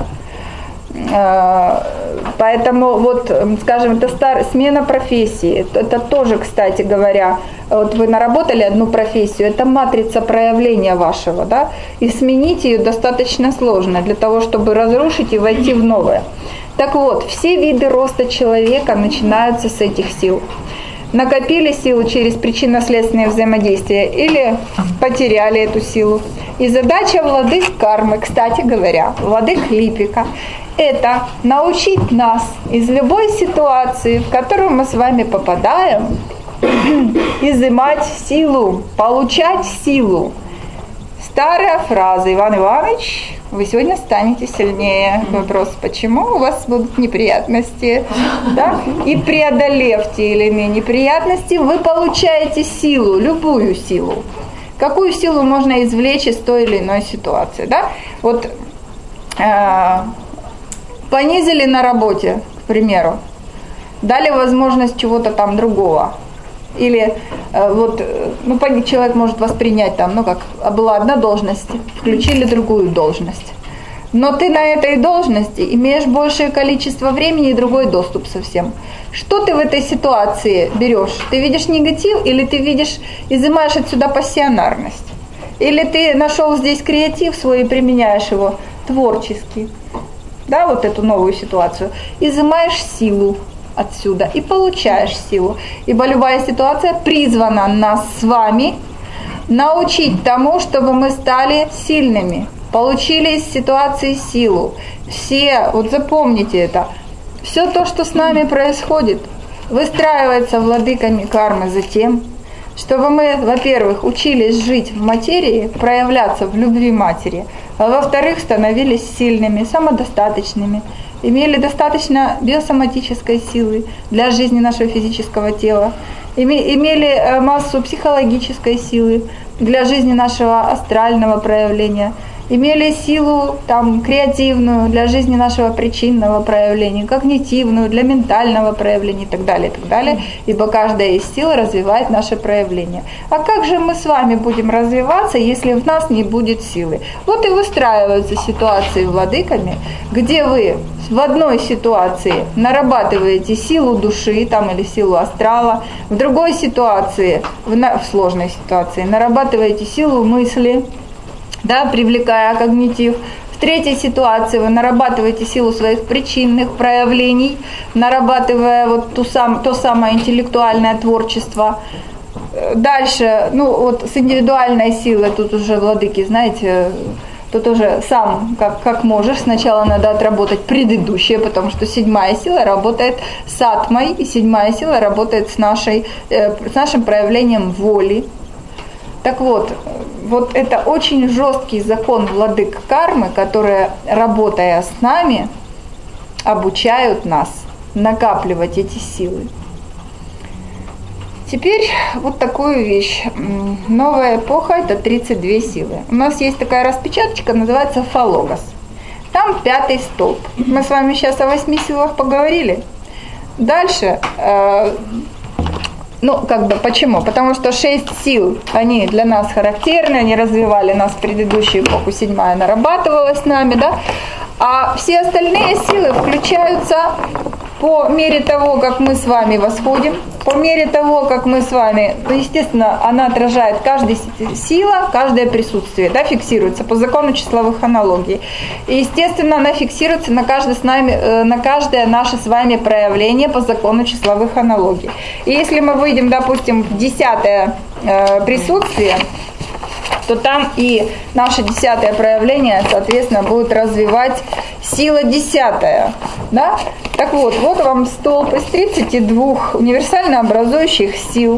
Поэтому вот, скажем, это смена профессии. Это тоже, кстати говоря, вот вы наработали одну профессию, это матрица проявления вашего, да, и сменить ее достаточно сложно для того, чтобы разрушить и войти в новое. Так вот, все виды роста человека начинаются с этих сил. Накопили силу через причинно-следственное взаимодействие или потеряли эту силу. И задача владык кармы, кстати говоря, владык Липика, это научить нас из любой ситуации, в которую мы с вами попадаем, изымать силу, получать силу. Старая фраза: Иван Иванович, вы сегодня станете сильнее. Вопрос: почему у вас будут неприятности? Да? И преодолев те или иные неприятности, вы получаете силу, любую силу. Какую силу можно извлечь из той или иной ситуации? Да? Вот понизили на работе, к примеру, дали возможность чего-то там другого. Или человек может воспринять там, как была одна должность, включили другую должность. Но ты на этой должности имеешь большее количество времени и другой доступ совсем. Что ты в этой ситуации берешь? Ты видишь негатив или ты изымаешь отсюда пассионарность? Или ты нашел здесь креатив свой и применяешь его творчески? Да, вот эту новую ситуацию. Изымаешь силу отсюда и получаешь силу. Ибо любая ситуация призвана нас с вами научить тому, чтобы мы стали сильными, получили из ситуации силу. Все, вот запомните это, все то, что с нами происходит, выстраивается владыками кармы затем, чтобы мы, во-первых, учились жить в материи, проявляться в любви матери, а во-вторых, становились сильными, самодостаточными, имели достаточно биосоматической силы для жизни нашего физического тела, имели массу психологической силы для жизни нашего астрального проявления, имели силу креативную для жизни нашего причинного проявления, когнитивную для ментального проявления и так далее, ибо каждая из сил развивает наше проявление. А как же мы с вами будем развиваться, если в нас не будет силы? Вот и выстраиваются ситуации владыками, где вы в одной ситуации нарабатываете силу души или силу астрала, в другой ситуации, в сложной ситуации, нарабатываете силу мысли, привлекая когнитив. В третьей ситуации вы нарабатываете силу своих причинных проявлений, нарабатывая то самое интеллектуальное творчество. Дальше, с индивидуальной силой, тут уже владыки, знаете, тут уже сам как можешь. Сначала надо отработать предыдущее, потому что 7-я сила работает с атмой, и 7-я сила работает с нашим проявлением воли. Так вот это очень жесткий закон владык кармы, которые, работая с нами, обучают нас накапливать эти силы. Теперь вот такую вещь. Новая эпоха – это 32 силы. У нас есть такая распечаточка, называется Фалогос. Там 5-й столб. Мы с вами сейчас о 8 силах поговорили. Дальше... почему? Потому что 6 сил, они для нас характерны, они развивали нас в предыдущую эпоху, 7-я нарабатывалась с нами, а все остальные силы включаются по мере того, как мы с вами восходим, по мере того, как мы с вами, естественно, она отражает каждая сила, каждое присутствие, фиксируется по закону числовых аналогий. И, естественно, она фиксируется на каждое наше с вами проявление по закону числовых аналогий. И если мы выйдем, допустим, в 10-е присутствие, то там и наше 10-е проявление, соответственно, будет развивать сила 10-я. Так вот вам столб из 32 универсально образующих сил.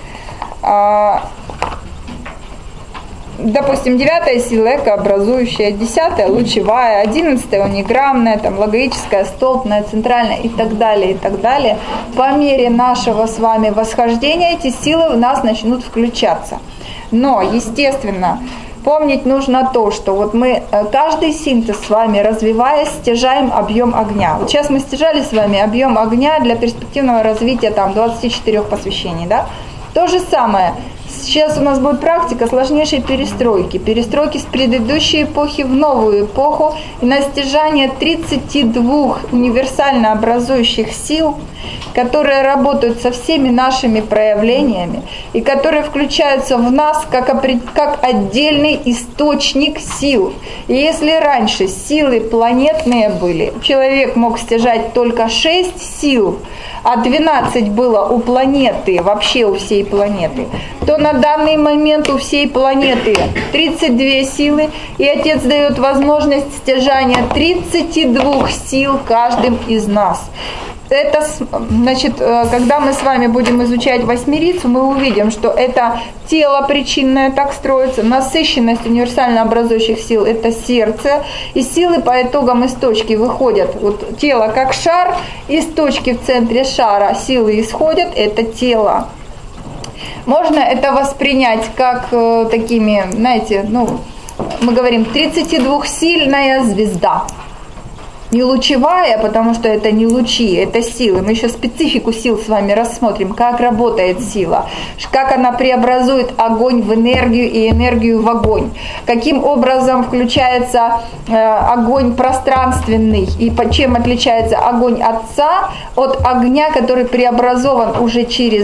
Допустим, 9-я сила экообразующая, 10-я лучевая, 11-я униграммная, логоическая, столбная, центральная и так далее, и так далее. По мере нашего с вами восхождения эти силы в нас начнут включаться. Но, естественно, помнить нужно то, что мы каждый синтез с вами, развиваясь, стяжаем объем огня. Сейчас мы стяжали с вами объем огня для перспективного развития 24 посвящений. То же самое. Сейчас у нас будет практика сложнейшей перестройки с предыдущей эпохи в новую эпоху и на стяжание 32 универсально образующих сил, которые работают со всеми нашими проявлениями и которые включаются в нас как отдельный источник сил. И если раньше силы планетные были, человек мог стяжать только 6 сил, а 12 было у планеты, вообще у всей планеты, то на данный момент у всей планеты 32 силы, и Отец дает возможность стяжания 32 сил каждым из нас. Это, значит, когда мы с вами будем изучать восьмерицу, мы увидим, что это тело причинное так строится, насыщенность универсально образующих сил – это сердце, и силы по итогам из точки выходят. Тело как шар, из точки в центре шара силы исходят – это тело. Можно это воспринять как такими, знаете, мы говорим 32-сильная звезда. Не лучевая, потому что это не лучи, это силы. Мы еще специфику сил с вами рассмотрим, как работает сила, как она преобразует огонь в энергию и энергию в огонь, каким образом включается огонь пространственный и чем отличается огонь Отца от огня, который преобразован уже через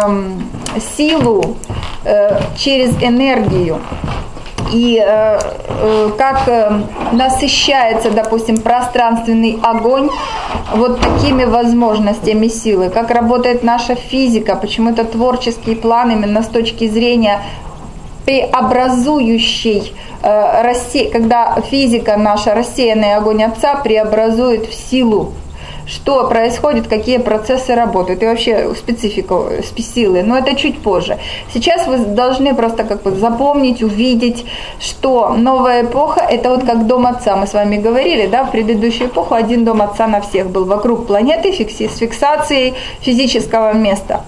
силу, через энергию. И как насыщается, допустим, пространственный огонь такими возможностями силы, как работает наша физика, почему это творческий план именно с точки зрения преобразующей, когда физика наша, рассеянный огонь Отца, преобразует в силу. что происходит, какие процессы работают и вообще специфику силы, но это чуть позже. Сейчас вы должны просто как бы запомнить, увидеть, что новая эпоха – это вот как дом Отца. Мы с вами говорили, да, в предыдущую эпоху один дом Отца на всех был вокруг планеты с фиксацией физического места.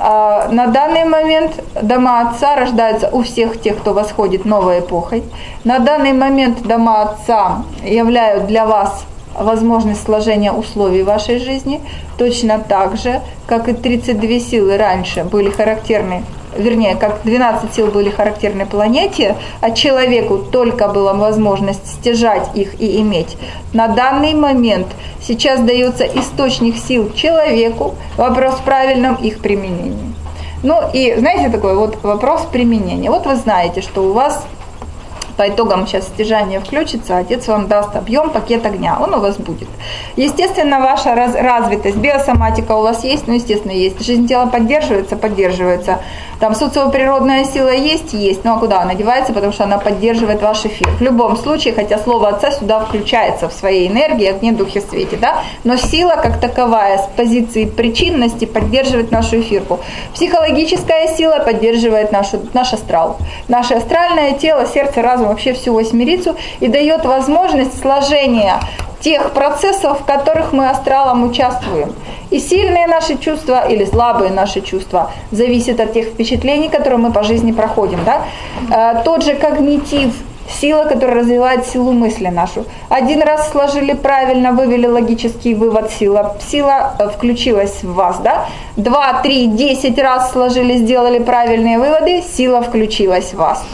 На данный момент дома Отца рождаются у всех тех, кто восходит новой эпохой. На данный момент дома Отца являют для вас возможность сложения условий вашей жизни, точно так же, как и 32 силы раньше были характерны, вернее, как 12 сил были характерны планете, а человеку только была возможность стяжать их и иметь. На данный момент сейчас дается источник сил человеку, вопрос в правильном их применении. Ну и знаете такой вот вопрос применения. Вот вы знаете, что у вас по итогам сейчас стяжания включится, Отец вам даст объем, пакет огня, он у вас будет. Естественно, ваша развитость, биосоматика у вас есть, ну, естественно, есть. Жизнь тела поддерживается. Там социоприродная сила есть, ну а куда она девается, потому что она поддерживает ваш эфир. В любом случае, хотя слово Отца сюда включается в своей энергии, огне, духе, свете, да, но сила как таковая с позиции причинности поддерживает нашу эфирку. Психологическая сила поддерживает наш астрал. Наше астральное тело, сердце, разум, вообще всю восьмерицу и дает возможность сложения тех процессов, в которых мы астралом участвуем. И сильные наши чувства или слабые наши чувства зависят от тех впечатлений, которые мы по жизни проходим. Да? Тот же когнитив, сила, которая развивает силу мысли нашу. Один раз сложили правильно, вывели логический вывод, сила включилась в вас. Да? 2, 3, 10 раз сложили, сделали правильные выводы, сила включилась в вас.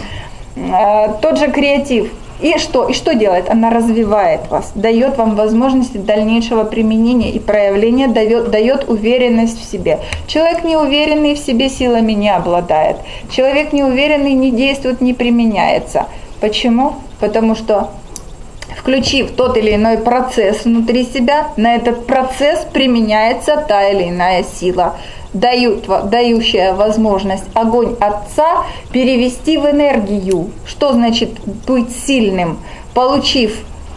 Тот же креатив. И что делает? Она развивает вас, дает вам возможности дальнейшего применения и проявления, дает уверенность в себе. Человек неуверенный в себе силами не обладает. Человек неуверенный не действует, не применяется. Почему? Потому что, включив тот или иной процесс внутри себя, на этот процесс применяется та или иная сила, дающая возможность огонь Отца перевести в энергию. Что значит быть сильным? Получив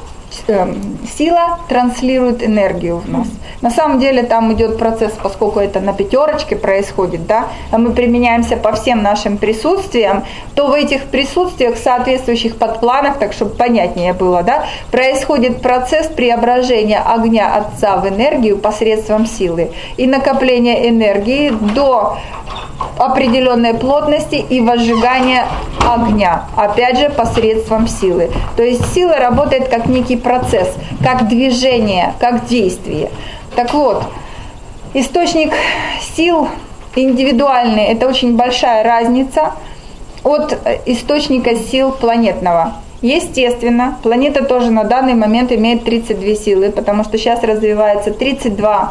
сила транслирует энергию в нас. На самом деле там идет процесс, поскольку это на пятерочке происходит, да, а мы применяемся по всем нашим присутствиям, то в этих присутствиях, соответствующих подпланах, так чтобы понятнее было, да, происходит процесс преображения огня Отца в энергию посредством силы и накопления энергии до определенной плотности и возжигания огня, опять же посредством силы. То есть сила работает как некий процесс, как движение, как действие. Так вот, источник сил индивидуальный – это очень большая разница от источника сил планетного. Естественно, планета тоже на данный момент имеет 32 силы, потому что сейчас развивается 32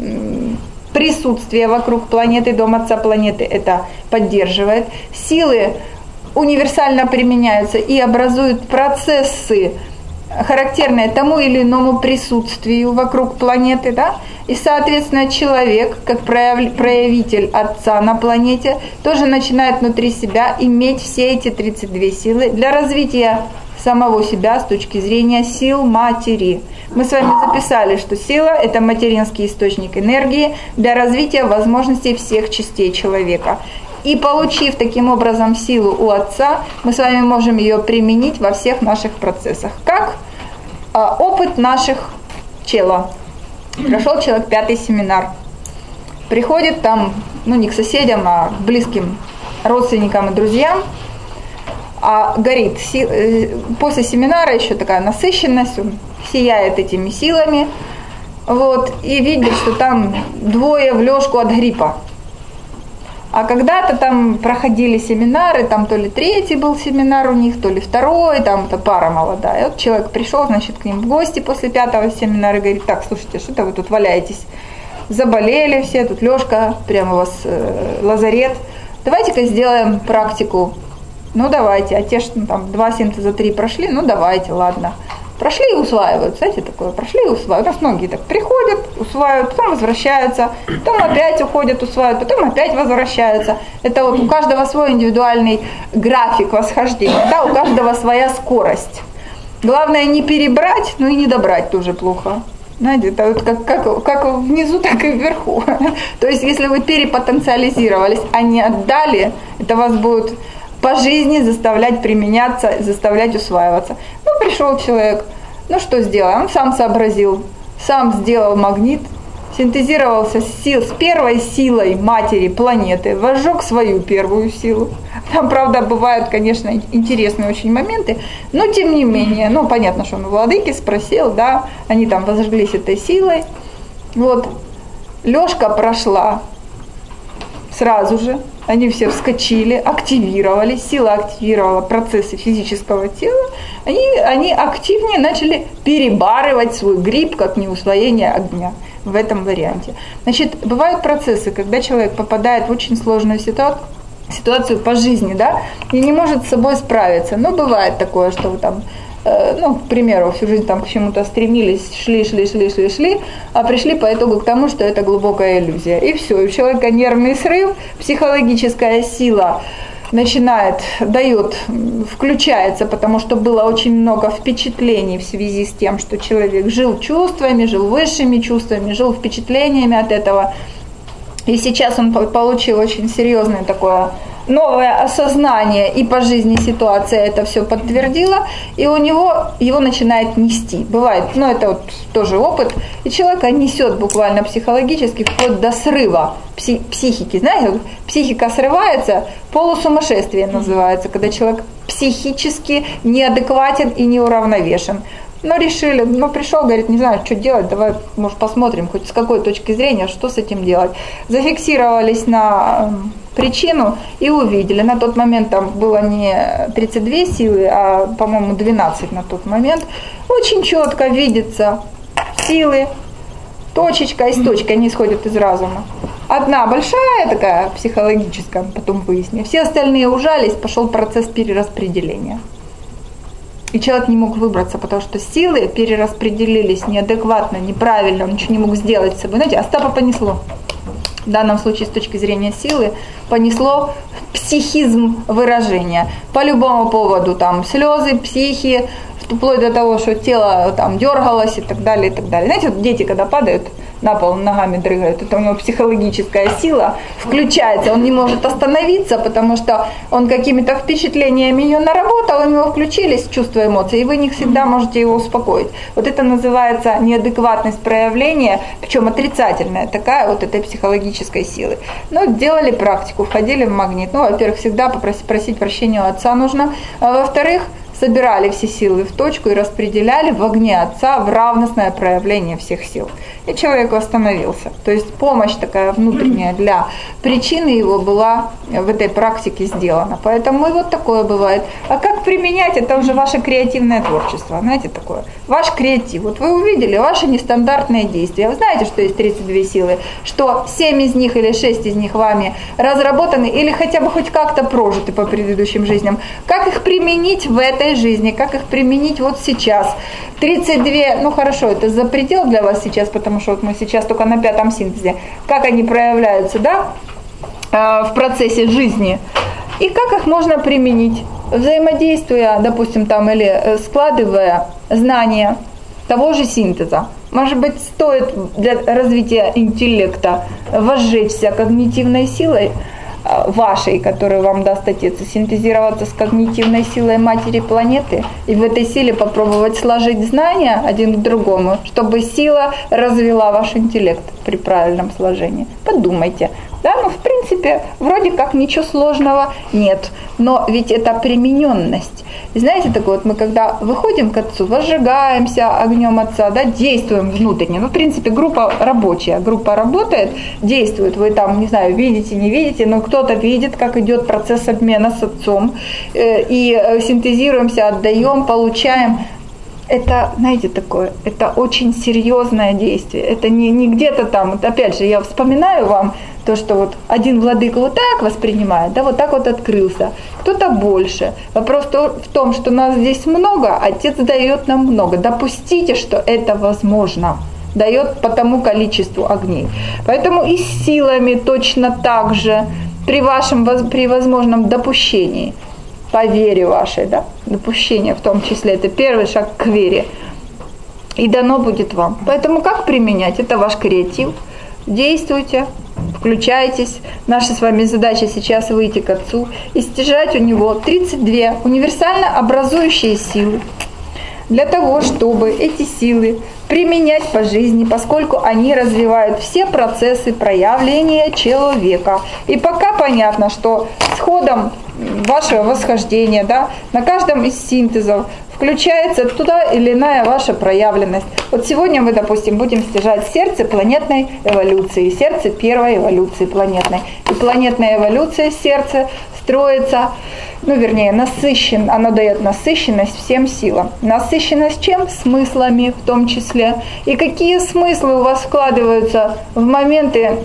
присутствия вокруг планеты, дом Отца планеты это поддерживает. Силы универсально применяются и образуют процессы, характерные тому или иному присутствию вокруг планеты, да? И, соответственно, человек, как проявитель Отца на планете, тоже начинает внутри себя иметь все эти 32 силы для развития самого себя с точки зрения сил матери. Мы с вами записали, что сила – это материнский источник энергии для развития возможностей всех частей человека. И получив таким образом силу у Отца, мы с вами можем ее применить во всех наших процессах. Как опыт наших тела. Прошел человек 5-й семинар. Приходит там, не к соседям, а к близким родственникам и друзьям. Горит. После семинара еще такая насыщенность, он сияет этими силами. Вот, и видит, что там двое в лёжку от гриппа. А когда-то там проходили семинары, там то ли 3-й был семинар у них, то ли 2-й, там это пара молодая. И вот человек пришел, значит, к ним в гости после 5-го семинара и говорит: так, слушайте, что-то вы тут валяетесь, заболели все, тут лёжка, прямо у вас лазарет. Давайте-ка сделаем практику. Ну давайте, а те, что там 2 синтеза 3 прошли, ну давайте, ладно. Прошли и усваивают, знаете, такое, прошли и усваивают. У нас многие так приходят, усваивают, потом возвращаются, потом опять уходят, усваивают, потом опять возвращаются. Это вот у каждого свой индивидуальный график восхождения, да, у каждого своя скорость. Главное не перебрать, но и не добрать тоже плохо. Знаете, это вот как внизу, так и вверху. То есть, если вы перепотенциализировались, а не отдали, это вас будет по жизни заставлять применяться, заставлять усваиваться. Ну, пришел человек, ну что сделал? Он сам сообразил, сам сделал магнит, синтезировался с первой силой матери планеты, возжег свою первую силу. Там, правда, бывают, конечно, интересные очень моменты, но тем не менее, ну, понятно, что он у владыки спросил, да, они там возжглись этой силой. Вот, Лёшка прошла сразу же, они все вскочили, активировались, сила активировала процессы физического тела, они активнее начали перебарывать свой грипп, как неусвоение огня в этом варианте. Значит, бывают процессы, когда человек попадает в очень сложную ситуацию по жизни, да, и не может с собой справиться. Но бывает такое, что вы там, ну, к примеру, всю жизнь там к чему-то стремились, шли, а пришли по итогу к тому, что это глубокая иллюзия. И все, и у человека нервный срыв, психологическая сила включается, потому что было очень много впечатлений в связи с тем, что человек жил чувствами, жил высшими чувствами, жил впечатлениями от этого. И сейчас он получил очень серьезное такое новое осознание, и по жизни ситуация это все подтвердила, и его начинает нести. Бывает, ну это вот тоже опыт, и человека несет буквально психологически вплоть до срыва психики. Знаете, вот психика срывается, полусумасшествие называется, когда человек психически неадекватен и неуравновешен. Но решили, пришел, говорит, не знаю, что делать, давай, может, посмотрим, хоть с какой точки зрения, что с этим делать. Зафиксировались на причину и увидели. На тот момент там было не 32 силы, а, по-моему, 12 на тот момент. Очень четко видится силы, точечка из точки, они исходят из разума. Одна большая такая психологическая, потом выяснили. Все остальные ужались, пошел процесс перераспределения. И человек не мог выбраться, потому что силы перераспределились неадекватно, неправильно, он ничего не мог сделать с собой. Знаете, Остапа понесло. В данном случае, с точки зрения силы, понесло психизм выражения. По любому поводу, там, слезы, психи, вплоть до того, что тело там дергалось и так далее, и так далее. Знаете, вот дети, когда падают на пол, ногами дрыгают, это у него психологическая сила включается, он не может остановиться, потому что он какими-то впечатлениями ее наработал, у него включились чувства, эмоции, и вы не всегда можете его успокоить. Вот это называется неадекватность проявления, причем отрицательная, такая вот этой психологической силы. Ну, делали практику, входили в магнит. Ну, во-первых, всегда просить прощения у отца нужно, а во-вторых, собирали все силы в точку и распределяли в огне Отца в равностное проявление всех сил. И человек восстановился. То есть помощь такая внутренняя для причины его была в этой практике сделана. Поэтому и вот такое бывает. А как применять, это уже ваше креативное творчество. Знаете, такое. Ваш креатив. Вот вы увидели ваши нестандартные действия. Вы знаете, что есть 32 силы, что 7 из них или 6 из них вами разработаны или хотя бы хоть как-то прожиты по предыдущим жизням. Как их применить в этой жизни, как их применить вот сейчас. 32, ну хорошо, это за предел для вас сейчас, потому что вот мы сейчас только на 5-м синтезе. Как они проявляются, да, в процессе жизни. И как их можно применить, взаимодействуя, допустим, там, или складывая знания того же синтеза. Может быть, стоит для развития интеллекта возжечься когнитивной силой вашей, которую вам даст Отец, синтезироваться с когнитивной силой матери планеты и в этой силе попробовать сложить знания один к другому, чтобы сила развила ваш интеллект при правильном сложении. Подумайте. Да, ну, в принципе, вроде как ничего сложного нет, но ведь это примененность. И знаете, так вот, мы когда выходим к Отцу, возжигаемся огнем Отца, да, действуем внутренне. Ну, в принципе, группа рабочая, группа работает, действует. Вы там, не знаю, видите, не видите, но кто-то видит, как идет процесс обмена с Отцом. И синтезируемся, отдаем, получаем. Это, знаете, такое, это очень серьезное действие. Это не где-то там, вот опять же, я вспоминаю вам то, что вот один владыка вот так воспринимает, да, вот так вот открылся, кто-то больше. Вопрос в том, что нас здесь много, Отец дает нам много. Допустите, что это возможно. Дает по тому количеству огней. Поэтому и с силами точно так же, при возможном допущении, по вере вашей, да, допущение в том числе, это первый шаг к вере. и дано будет вам. Поэтому как применять? Это ваш креатив. Действуйте, включайтесь. Наша с вами задача сейчас выйти к Отцу и стяжать у Него 32 универсально образующие силы. Для того, чтобы эти силы применять по жизни, поскольку они развивают все процессы проявления человека. И пока понятно, что с ходом вашего восхождения, да, на каждом из синтезов включается туда или иная ваша проявленность. Вот сегодня мы, допустим, будем стяжать сердце планетной эволюции, сердце первой эволюции планетной. И планетная эволюция сердца строится, оно дает насыщенность всем силам. Насыщенность чем? Смыслами в том числе. И какие смыслы у вас вкладываются в моменты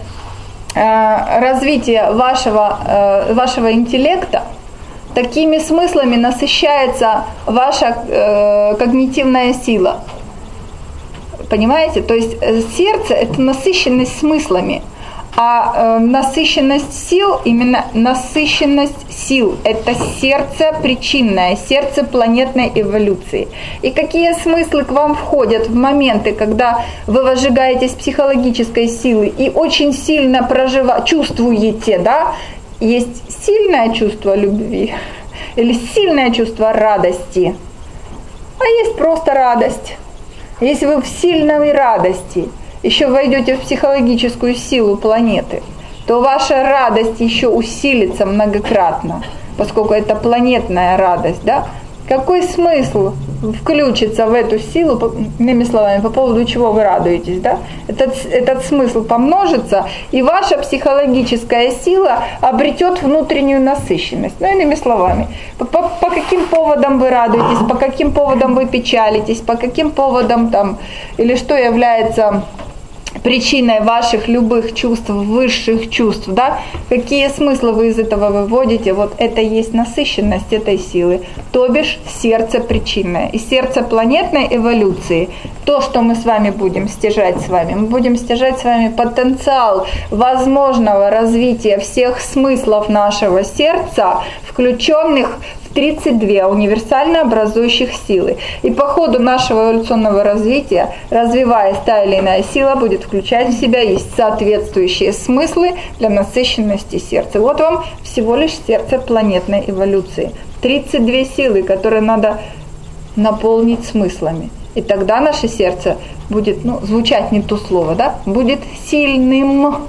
развития вашего интеллекта, такими смыслами насыщается ваша когнитивная сила. Понимаете? То есть сердце – это насыщенность смыслами. А насыщенность сил, именно насыщенность сил, это сердце причинное, сердце планетной эволюции. И какие смыслы к вам входят в моменты, когда вы возжигаетесь психологической силой и очень сильно чувствуете, да? Есть сильное чувство любви или сильное чувство радости, а есть просто радость. Если вы в сильной радости еще войдете в психологическую силу планеты, то ваша радость еще усилится многократно, поскольку это планетная радость, да? Какой смысл включиться в эту силу, иными словами, по поводу чего вы радуетесь, да? Этот смысл помножится, и ваша психологическая сила обретет внутреннюю насыщенность. Иными словами, по каким поводам вы радуетесь, по каким поводам вы печалитесь, по каким поводам там, или что является причиной ваших любых чувств, высших чувств, да? Какие смыслы вы из этого выводите? Вот это и есть насыщенность этой силы, то бишь сердце причинное. И сердце планетной эволюции, то, что мы с вами будем стяжать с вами, мы будем стяжать с вами потенциал возможного развития всех смыслов нашего сердца, включенных 32 универсально образующих силы. И по ходу нашего эволюционного развития, развиваясь, та или иная сила будет включать в себя есть соответствующие смыслы для насыщенности сердца. Вот вам всего лишь сердце планетной эволюции. 32 силы, которые надо наполнить смыслами. И тогда наше сердце будет, звучать не то слово, да, будет сильным.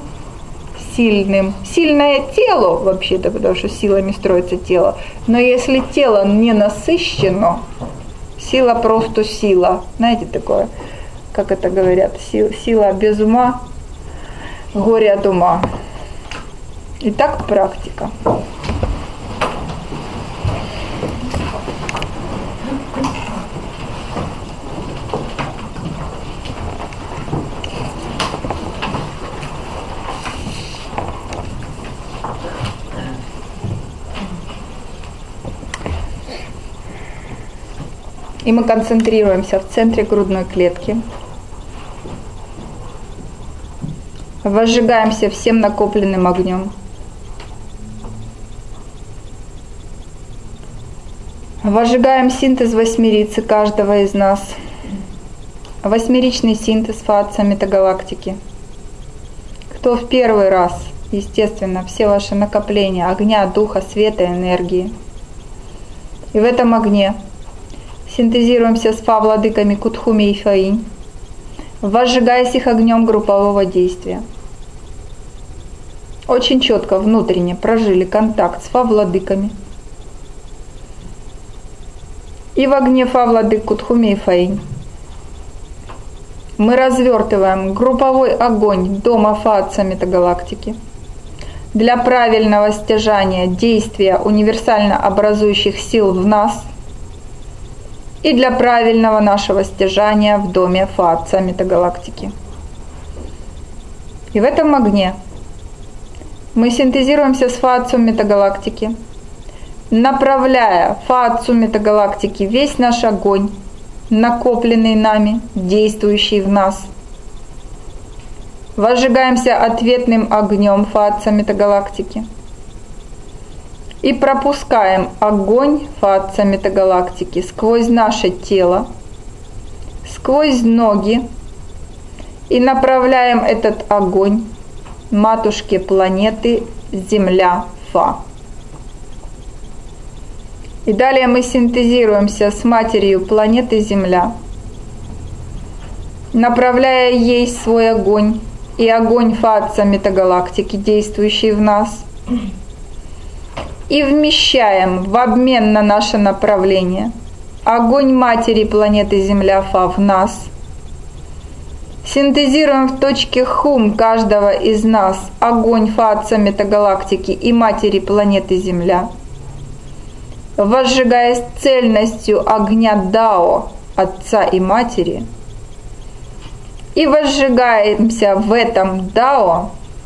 Сильное тело вообще-то, потому что силами строится тело. Но если тело не насыщено, сила просто сила. Знаете такое, как это говорят, сила без ума, горе от ума. Итак, практика. И мы концентрируемся в центре грудной клетки. Возжигаемся всем накопленным огнем. Возжигаем синтез восьмерицы каждого из нас. Восьмеричный синтез фаца метагалактики. Кто в первый раз, естественно, все ваши накопления огня, духа, света, энергии. И в этом огне синтезируемся с фа-владыками Кутхуми и Фаинь, возжигаясь их огнем группового действия. Очень четко внутренне прожили контакт с фа-владыками. И в огне фа-владык Кутхуми и Фаинь мы развертываем групповой огонь дома Фа-Отца Метагалактики для правильного стяжания действия универсально образующих сил в нас и для правильного нашего стяжания в доме Фа-Отца Метагалактики. И в этом огне мы синтезируемся с Фа-Отцом Метагалактики, направляя Фа-Отцу Метагалактики весь наш огонь, накопленный нами, действующий в нас. Возжигаемся ответным огнем Фа-Отца Метагалактики и пропускаем огонь Фа-Отца Метагалактики сквозь наше тело, сквозь ноги и направляем этот огонь матушке планеты Земля Фа. И далее мы синтезируемся с матерью планеты Земля, направляя ей свой огонь и огонь Фа-Отца метагалактики, действующий в нас, и вмещаем в обмен на наше направление огонь матери планеты Земля Фа в нас, синтезируем в точке Хум каждого из нас огонь Фа-Отца метагалактики и матери планеты Земля, возжигаясь цельностью огня Дао Отца и Матери, и возжигаемся в этом Дао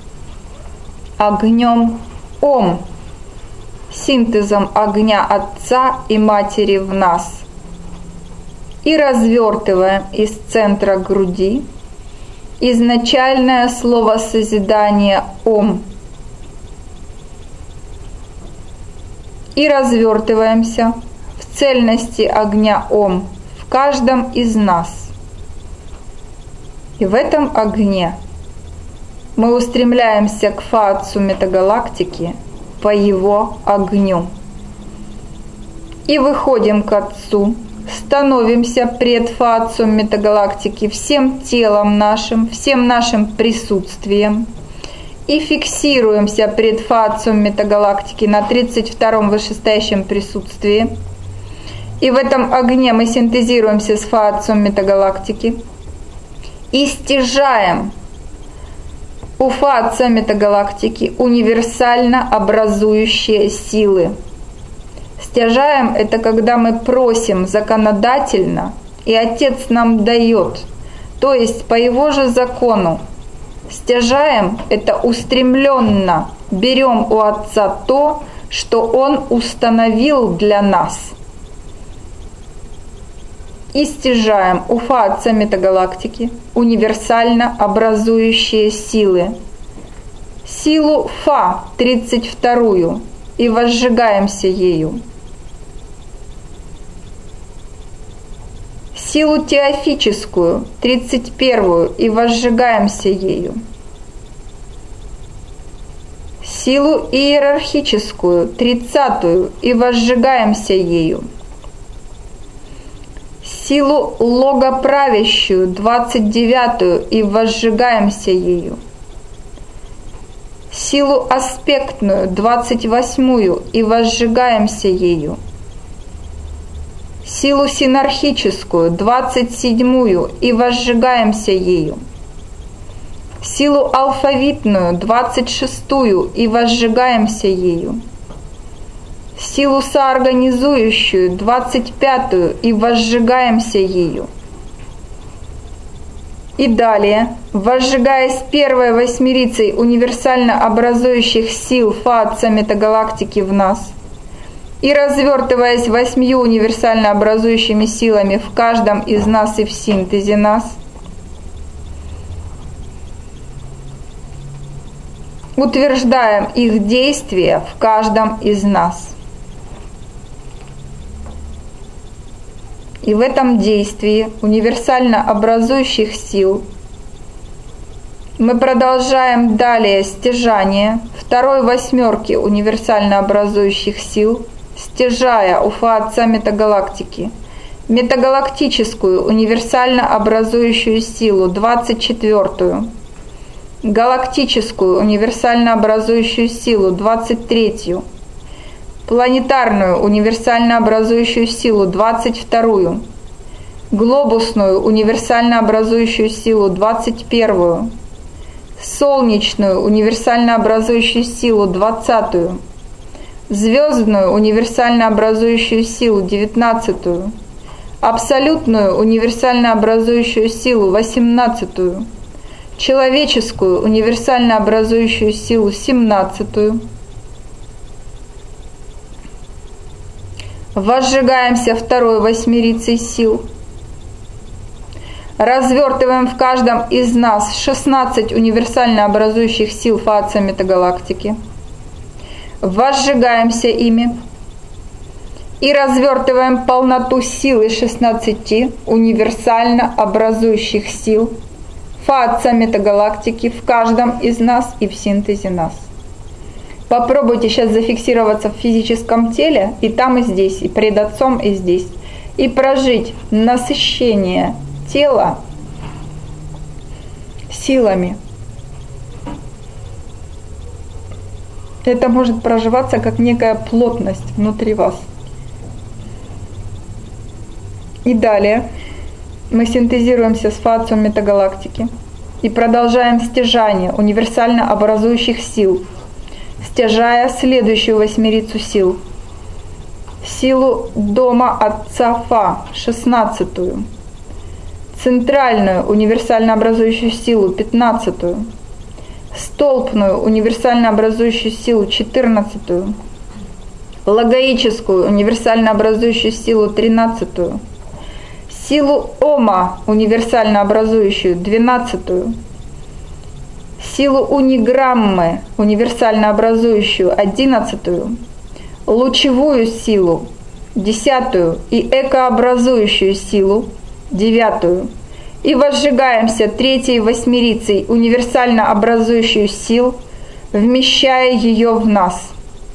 огнем Ом, синтезом огня Отца и Матери в нас, и развертываем из центра груди изначальное слово созидания Ом, и развертываемся в цельности огня Ом в каждом из нас. И в этом огне мы устремляемся к Фа-Отцу метагалактики по его огню. И выходим к Отцу, становимся пред Фа-Отцом метагалактики всем телом нашим, всем нашим присутствием, и фиксируемся пред Фа-Отцом метагалактики на 32-м вышестоящем присутствии. И в этом огне мы синтезируемся с Фа-Отцом метагалактики и стяжаем у Фа-Отца метагалактики универсально образующие силы. Стяжаем – это когда мы просим законодательно, и Отец нам дает, то есть по его же закону. Стяжаем – это устремленно берем у Отца то, что Он установил для нас. И стяжаем у Фа-Отца метагалактики универсально образующие силы. Силу Фа, 32-ю, и возжигаемся ею. Силу теофическую, 31-ю, и возжигаемся ею. Силу иерархическую, 30-ю, и возжигаемся ею. Силу логоправящую, 29-ю, и возжигаемся ею. Силу аспектную, 28-ю, и возжигаемся ею. Силу синархическую, 27-ю, и возжигаемся ею. Силу алфавитную, 26-ю, и возжигаемся ею. Силу соорганизующую, 25-ю, и возжигаемся ею. И далее, возжигаясь первой восьмерицей универсально образующих сил Фа-Отца метагалактики в нас, и развертываясь 8 универсально образующими силами в каждом из нас и в синтезе нас, утверждаем их действия в каждом из нас. И в этом действии универсально образующих сил мы продолжаем далее стяжание второй восьмерки универсально образующих сил, стяжая у Фа-Отца метагалактики метагалактическую универсально образующую силу 24-ю, галактическую универсально образующую силу 23-ю, планетарную универсально образующую силу 22-ю, глобусную универсально образующую силу 21-ю, солнечную универсально образующую силу 20-ю, звездную универсально образующую силу 19-ю, абсолютную универсально образующую силу 18-ю, человеческую универсально образующую силу 17-ю. Возжигаемся второй восьмерицей сил. Развертываем в каждом из нас 16 универсально образующих сил Фа-Отца метагалактики. Возжигаемся ими. и развертываем полноту силы 16 универсально образующих сил фа-отца метагалактики в каждом из нас и в синтезе нас. Попробуйте сейчас зафиксироваться в физическом теле, и там, и здесь, и пред Отцом, и здесь, и прожить насыщение тела силами. Это может проживаться как некая плотность внутри вас. И далее мы синтезируемся с фа-отцом метагалактики и продолжаем стяжание универсально образующих сил, стяжая следующую восьмерицу сил. Силу дома Отца Фа, 16-ю, центральную универсально образующую силу, 15-ю, столпную универсально образующую силу, 14-ю, логоическую универсально образующую силу, 13-ю, силу Ома универсально образующую, 12-ю, силу униграммы универсально образующую, 11-ю, лучевую силу, 10-ю и экообразующую силу, 9-ю, и возжигаемся третьей восьмерицей универсально образующую сил, вмещая ее в нас.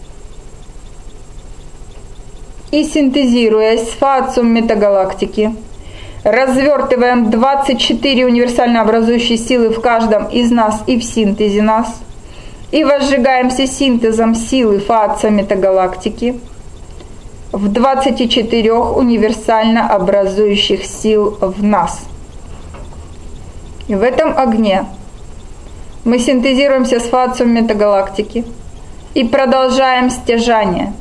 И синтезируясь с фа-отцом метагалактики, развертываем 24 универсально образующие силы в каждом из нас и в синтезе нас, и возжигаемся синтезом силы фа-отца метагалактики в 24 универсально образующих сил в нас. И в этом огне мы синтезируемся с фа-отцом метагалактики и продолжаем стяжание,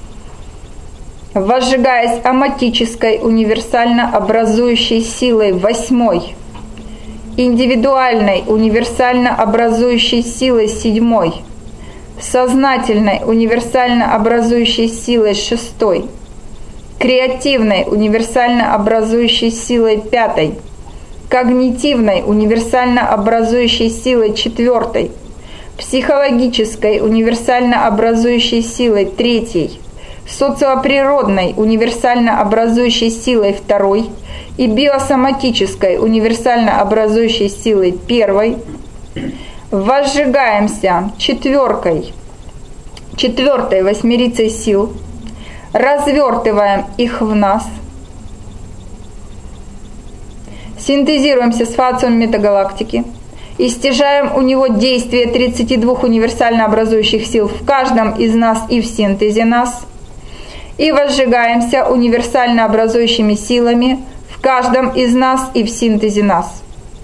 возжигаясь аматической универсально образующей силой 8-й, индивидуальной универсально образующей силой 7-й, сознательной универсально образующей силой 6-й, креативной универсально образующей силой 5-й, когнитивной универсально образующей силой 4-й, психологической универсально образующей силой 3-й, социоприродной универсально образующей силой 2-й и биосоматической универсально образующей силой 1-й, возжигаемся 4-й восьмерицей сил, развертываем их в нас, синтезируемся с фа-отцом метагалактики и стяжаем у него действие 32 универсально образующих сил в каждом из нас и в синтезе нас, и возжигаемся универсально образующими силами в каждом из нас и в синтезе нас.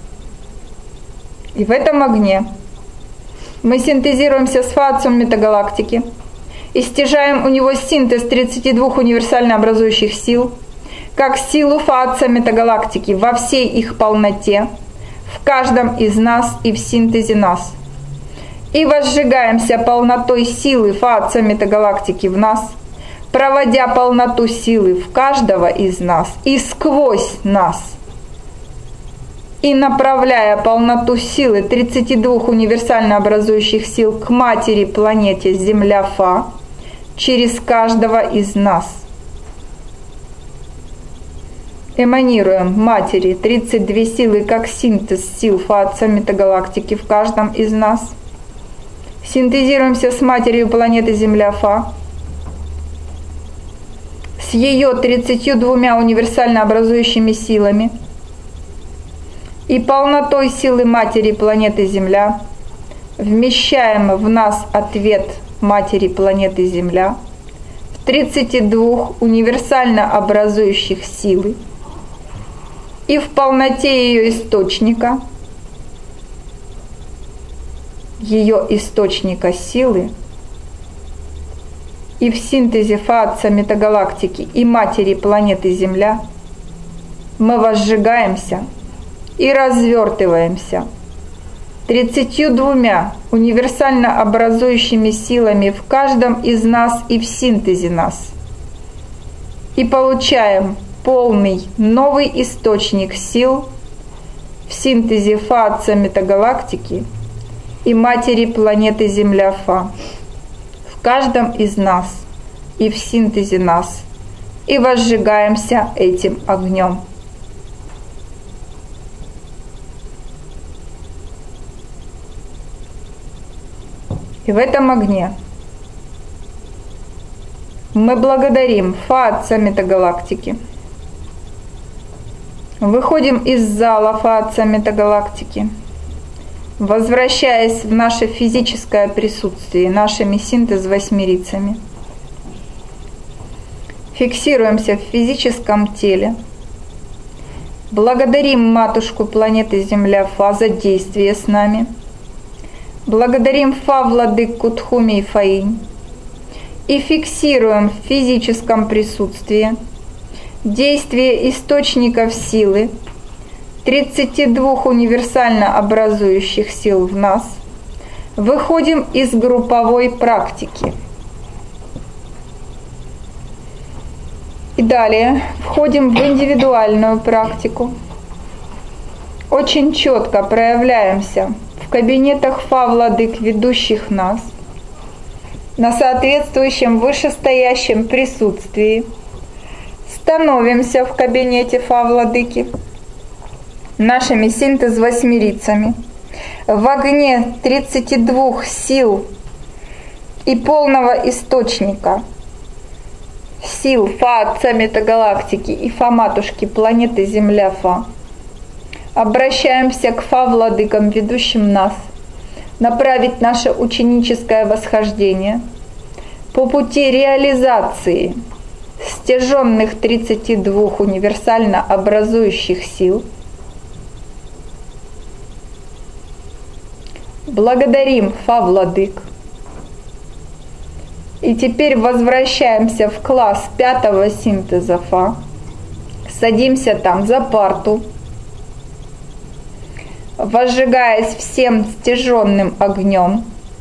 И в этом огне мы синтезируемся с фа-отцом метагалактики и стяжаем у него синтез 32 универсально образующих сил, как силу фа-отца метагалактики во всей их полноте, в каждом из нас и в синтезе нас. И возжигаемся полнотой силы фа-отца метагалактики в нас, проводя полноту силы в каждого из нас и сквозь нас, и направляя полноту силы 32 универсально образующих сил к матери планете Земля Фа через каждого из нас. Эманируем матери 32 силы как синтез сил фа-отца метагалактики в каждом из нас. Синтезируемся с матерью планеты Земля Фа, с ее 32 универсально образующими силами и полнотой силы матери планеты Земля вмещаем в нас ответ матери планеты Земля в 32 универсально образующих силы и в полноте ее источника силы, и в синтезе фа-отца метагалактики и матери планеты Земля мы возжигаемся и развертываемся 32 универсально образующими силами в каждом из нас и в синтезе нас. И получаем полный новый источник сил в синтезе фа-отца метагалактики и матери планеты Земля Фа в каждом из нас и в синтезе нас и возжигаемся этим огнем. И в этом огне мы благодарим Фа-Отца Метагалактики. Выходим из зала Фа-Отца Метагалактики, возвращаясь в наше физическое присутствие нашими синтез-восьмерицами. Фиксируемся в физическом теле. Благодарим матушку планеты Земля Фа за действие с нами. Благодарим Фа владыку Тхуми и Фаинь. И фиксируем в физическом присутствии действие источников силы, 32 универсально образующих сил в нас. Выходим из групповой практики. И далее входим в индивидуальную практику. Очень четко проявляемся в кабинетах Фа владык, ведущих нас, на соответствующем вышестоящем присутствии. Становимся в кабинете Фа владыки нашими синтез-восьмерицами в огне 32 сил и полного источника сил Фа-Отца Метагалактики и Фа-Матушки планеты Земля Фа. Обращаемся к Фа-владыкам, ведущим нас, направить наше ученическое восхождение по пути реализации стяженных 32 универсально образующих сил. Благодарим Фа-владык. И теперь возвращаемся в класс 5-го синтеза Фа. Садимся там за парту, возжигаясь всем стяженным огнем,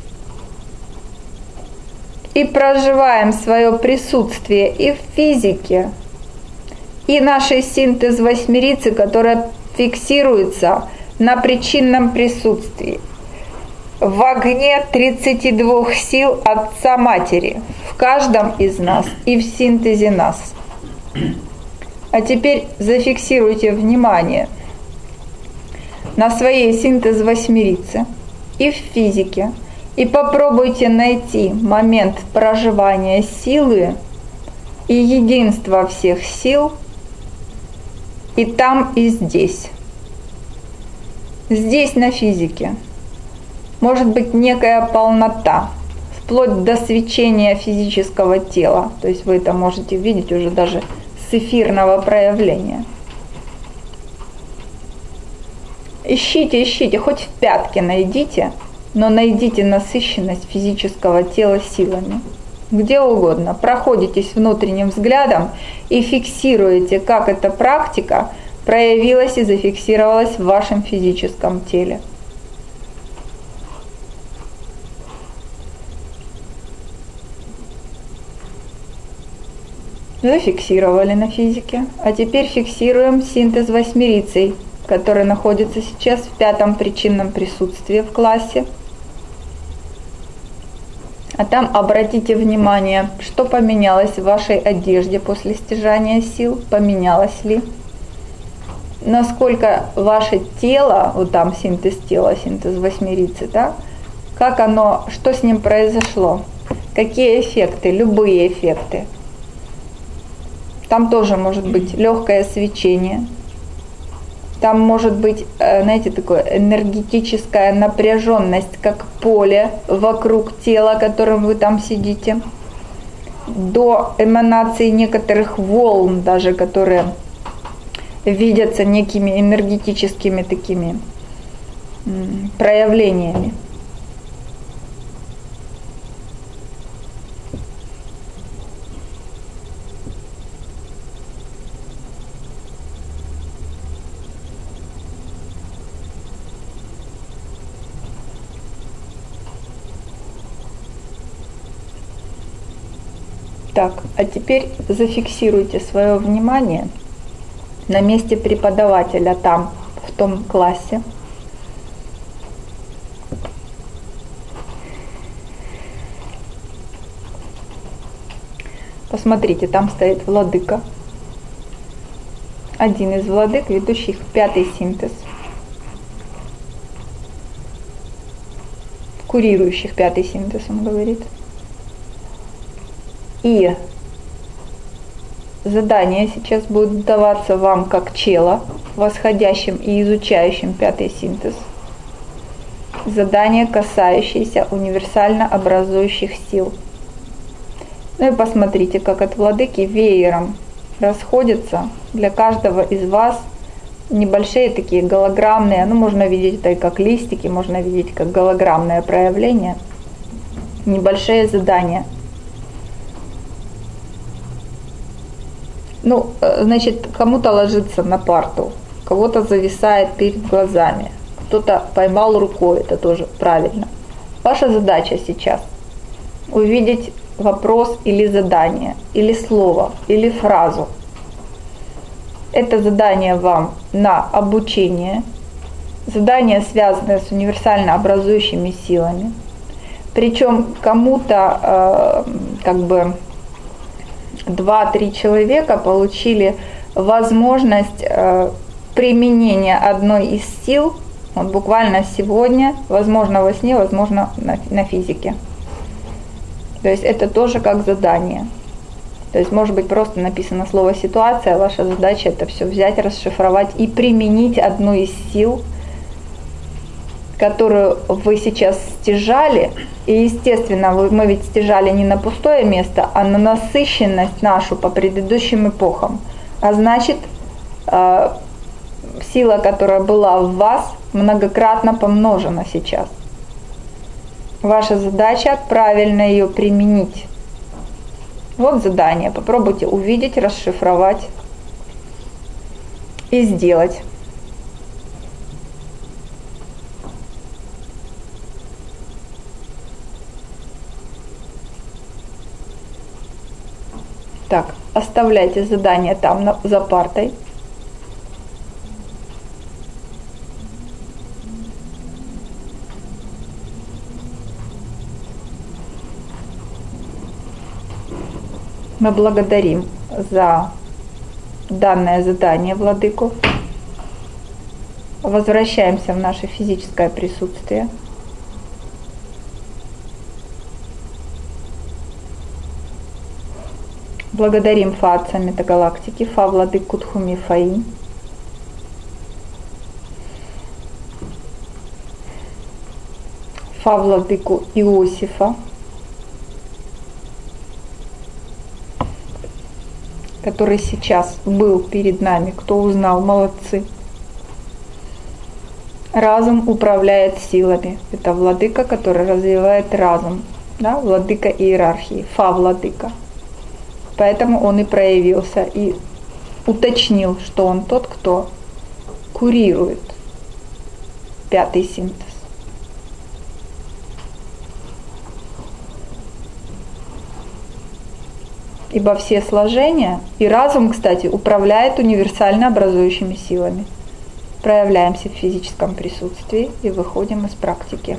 и проживаем свое присутствие и в физике, и нашей синтез-восьмерицы, которая фиксируется на причинном присутствии, в огне 32 сил Отца Матери, в каждом из нас и в синтезе нас. А теперь зафиксируйте внимание на своей синтез-восьмерице и в физике, и попробуйте найти момент проживания силы и единства всех сил и там, и здесь. Здесь на физике может быть некая полнота, вплоть до свечения физического тела. То есть вы это можете видеть уже даже с эфирного проявления. Ищите, ищите, хоть в пятке найдите, но найдите насыщенность физического тела силами. Где угодно. Проходитесь внутренним взглядом и фиксируете, как эта практика проявилась и зафиксировалась в вашем физическом теле. Зафиксировали на физике. А теперь фиксируем синтез восьмерицей, который находится сейчас в 5-м причинном присутствии в классе. А там обратите внимание, что поменялось в вашей одежде после стяжания сил, поменялось ли, насколько ваше тело, вот там синтез тела, синтез восьмерицы, да, как оно, что с ним произошло, какие эффекты, любые эффекты. Там тоже может быть легкое свечение. Там может быть, знаете, такая энергетическая напряженность, как поле вокруг тела, которым вы там сидите, до эманации некоторых волн даже, которые видятся некими энергетическими такими проявлениями. Так, а теперь зафиксируйте свое внимание на месте преподавателя там, в том классе. Посмотрите, там стоит владыка. Один из владык, ведущих пятый синтез. Курирующих пятый синтез, он говорит. И задание сейчас будет даваться вам как чела, восходящим и изучающим пятый синтез. Задание, касающееся универсально образующих сил. Ну и посмотрите, как от владыки веером расходятся для каждого из вас небольшие такие голограммные, ну можно видеть это и как листики, можно видеть как голограммное проявление, небольшие задания. Ну, значит, кому-то ложится на парту, кого-то зависает перед глазами, кто-то поймал рукой, это тоже правильно. Ваша задача сейчас увидеть вопрос или задание, или слово, или фразу. Это задание вам на обучение, задание, связанное с универсально образующими силами. Причем кому-то 2-3 человека получили возможность применения одной из сил, вот буквально сегодня, возможно во сне, возможно на физике. То есть это тоже как задание. То есть может быть просто написано слово «ситуация», ваша задача это все взять, расшифровать и применить одну из сил, которую вы сейчас стяжали. И естественно, мы ведь стяжали не на пустое место, а на насыщенность нашу по предыдущим эпохам. А значит, сила, которая была в вас, многократно помножена сейчас. Ваша задача правильно ее применить. Вот задание. Попробуйте увидеть, расшифровать и сделать. Так, оставляйте задание там за партой. Мы благодарим за данное задание владыку. Возвращаемся в наше физическое присутствие. Благодарим Фа Отца Метагалактики, Фа Владыку Тхуми Фаинь. Фа Владыку Иосифа, который сейчас был перед нами, кто узнал, молодцы. Разум управляет силами. Это владыка, который развивает разум. Да? Владыка иерархии, Фа Владыка. Поэтому он и проявился, и уточнил, что он тот, кто курирует пятый синтез. Ибо все сложения, и разум, кстати, управляет универсально образующими силами. Проявляемся в физическом присутствии и выходим из практики.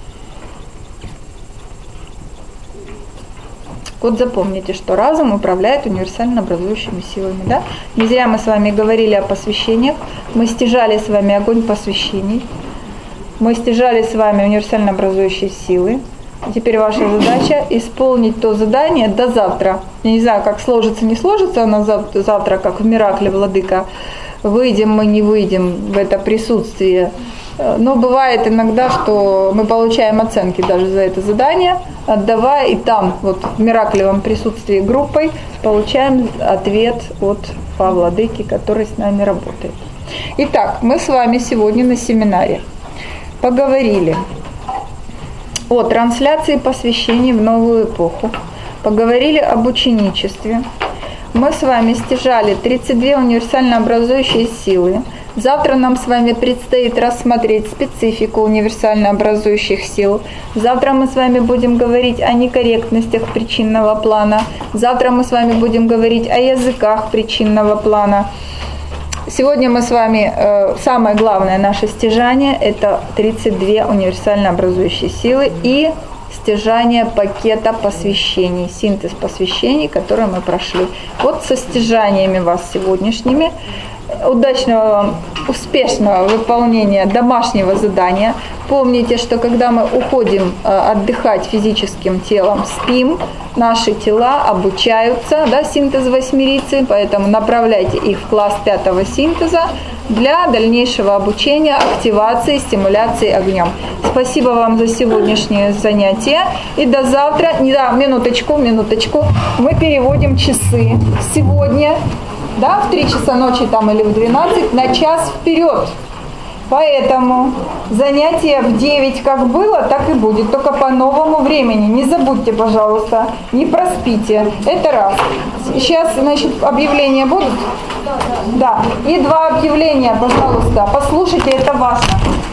Вот запомните, что разум управляет универсально образующими силами. Да? Не зря мы с вами говорили о посвящениях. Мы стяжали с вами огонь посвящений. Мы стяжали с вами универсально образующие силы. Теперь ваша задача исполнить то задание до завтра. Я не знаю, как сложится, не сложится оно завтра, как в Миракле Владыка. Выйдем мы, не выйдем в это присутствие. Но бывает иногда, что мы получаем оценки даже за это задание, отдавая, и там, вот в Мираклевом присутствии группой, получаем ответ от Фа Владыки, который с нами работает. Итак, мы с вами сегодня на семинаре поговорили о трансляции посвящений в новую эпоху, поговорили об ученичестве. Мы с вами стяжали 32 универсально образующие силы. Завтра нам с вами предстоит рассмотреть специфику универсально образующих сил. Завтра мы с вами будем говорить о некорректностях причинного плана. Завтра мы с вами будем говорить о языках причинного плана. Сегодня мы с вами, самое главное наше стяжание, это 32 универсально образующие силы и стяжание пакета посвящений, синтез посвящений, который мы прошли. Вот со стяжаниями вас сегодняшними. Удачного вам, успешного выполнения домашнего задания. Помните, что когда мы уходим отдыхать физическим телом, спим, наши тела обучаются, да, синтез восьмерицы, поэтому направляйте их в класс 5-го синтеза для дальнейшего обучения, активации, стимуляции огнем. Спасибо вам за сегодняшнее занятие. И до завтра, да, минуточку, мы переводим часы. Сегодня, да, в 3 часа ночи там или в 12, на час вперед. Поэтому занятие в 9 как было, так и будет, только по новому времени. Не забудьте, пожалуйста, не проспите. Это раз. Сейчас, значит, объявления будут? Да. И 2 объявления, пожалуйста. Послушайте, это важно.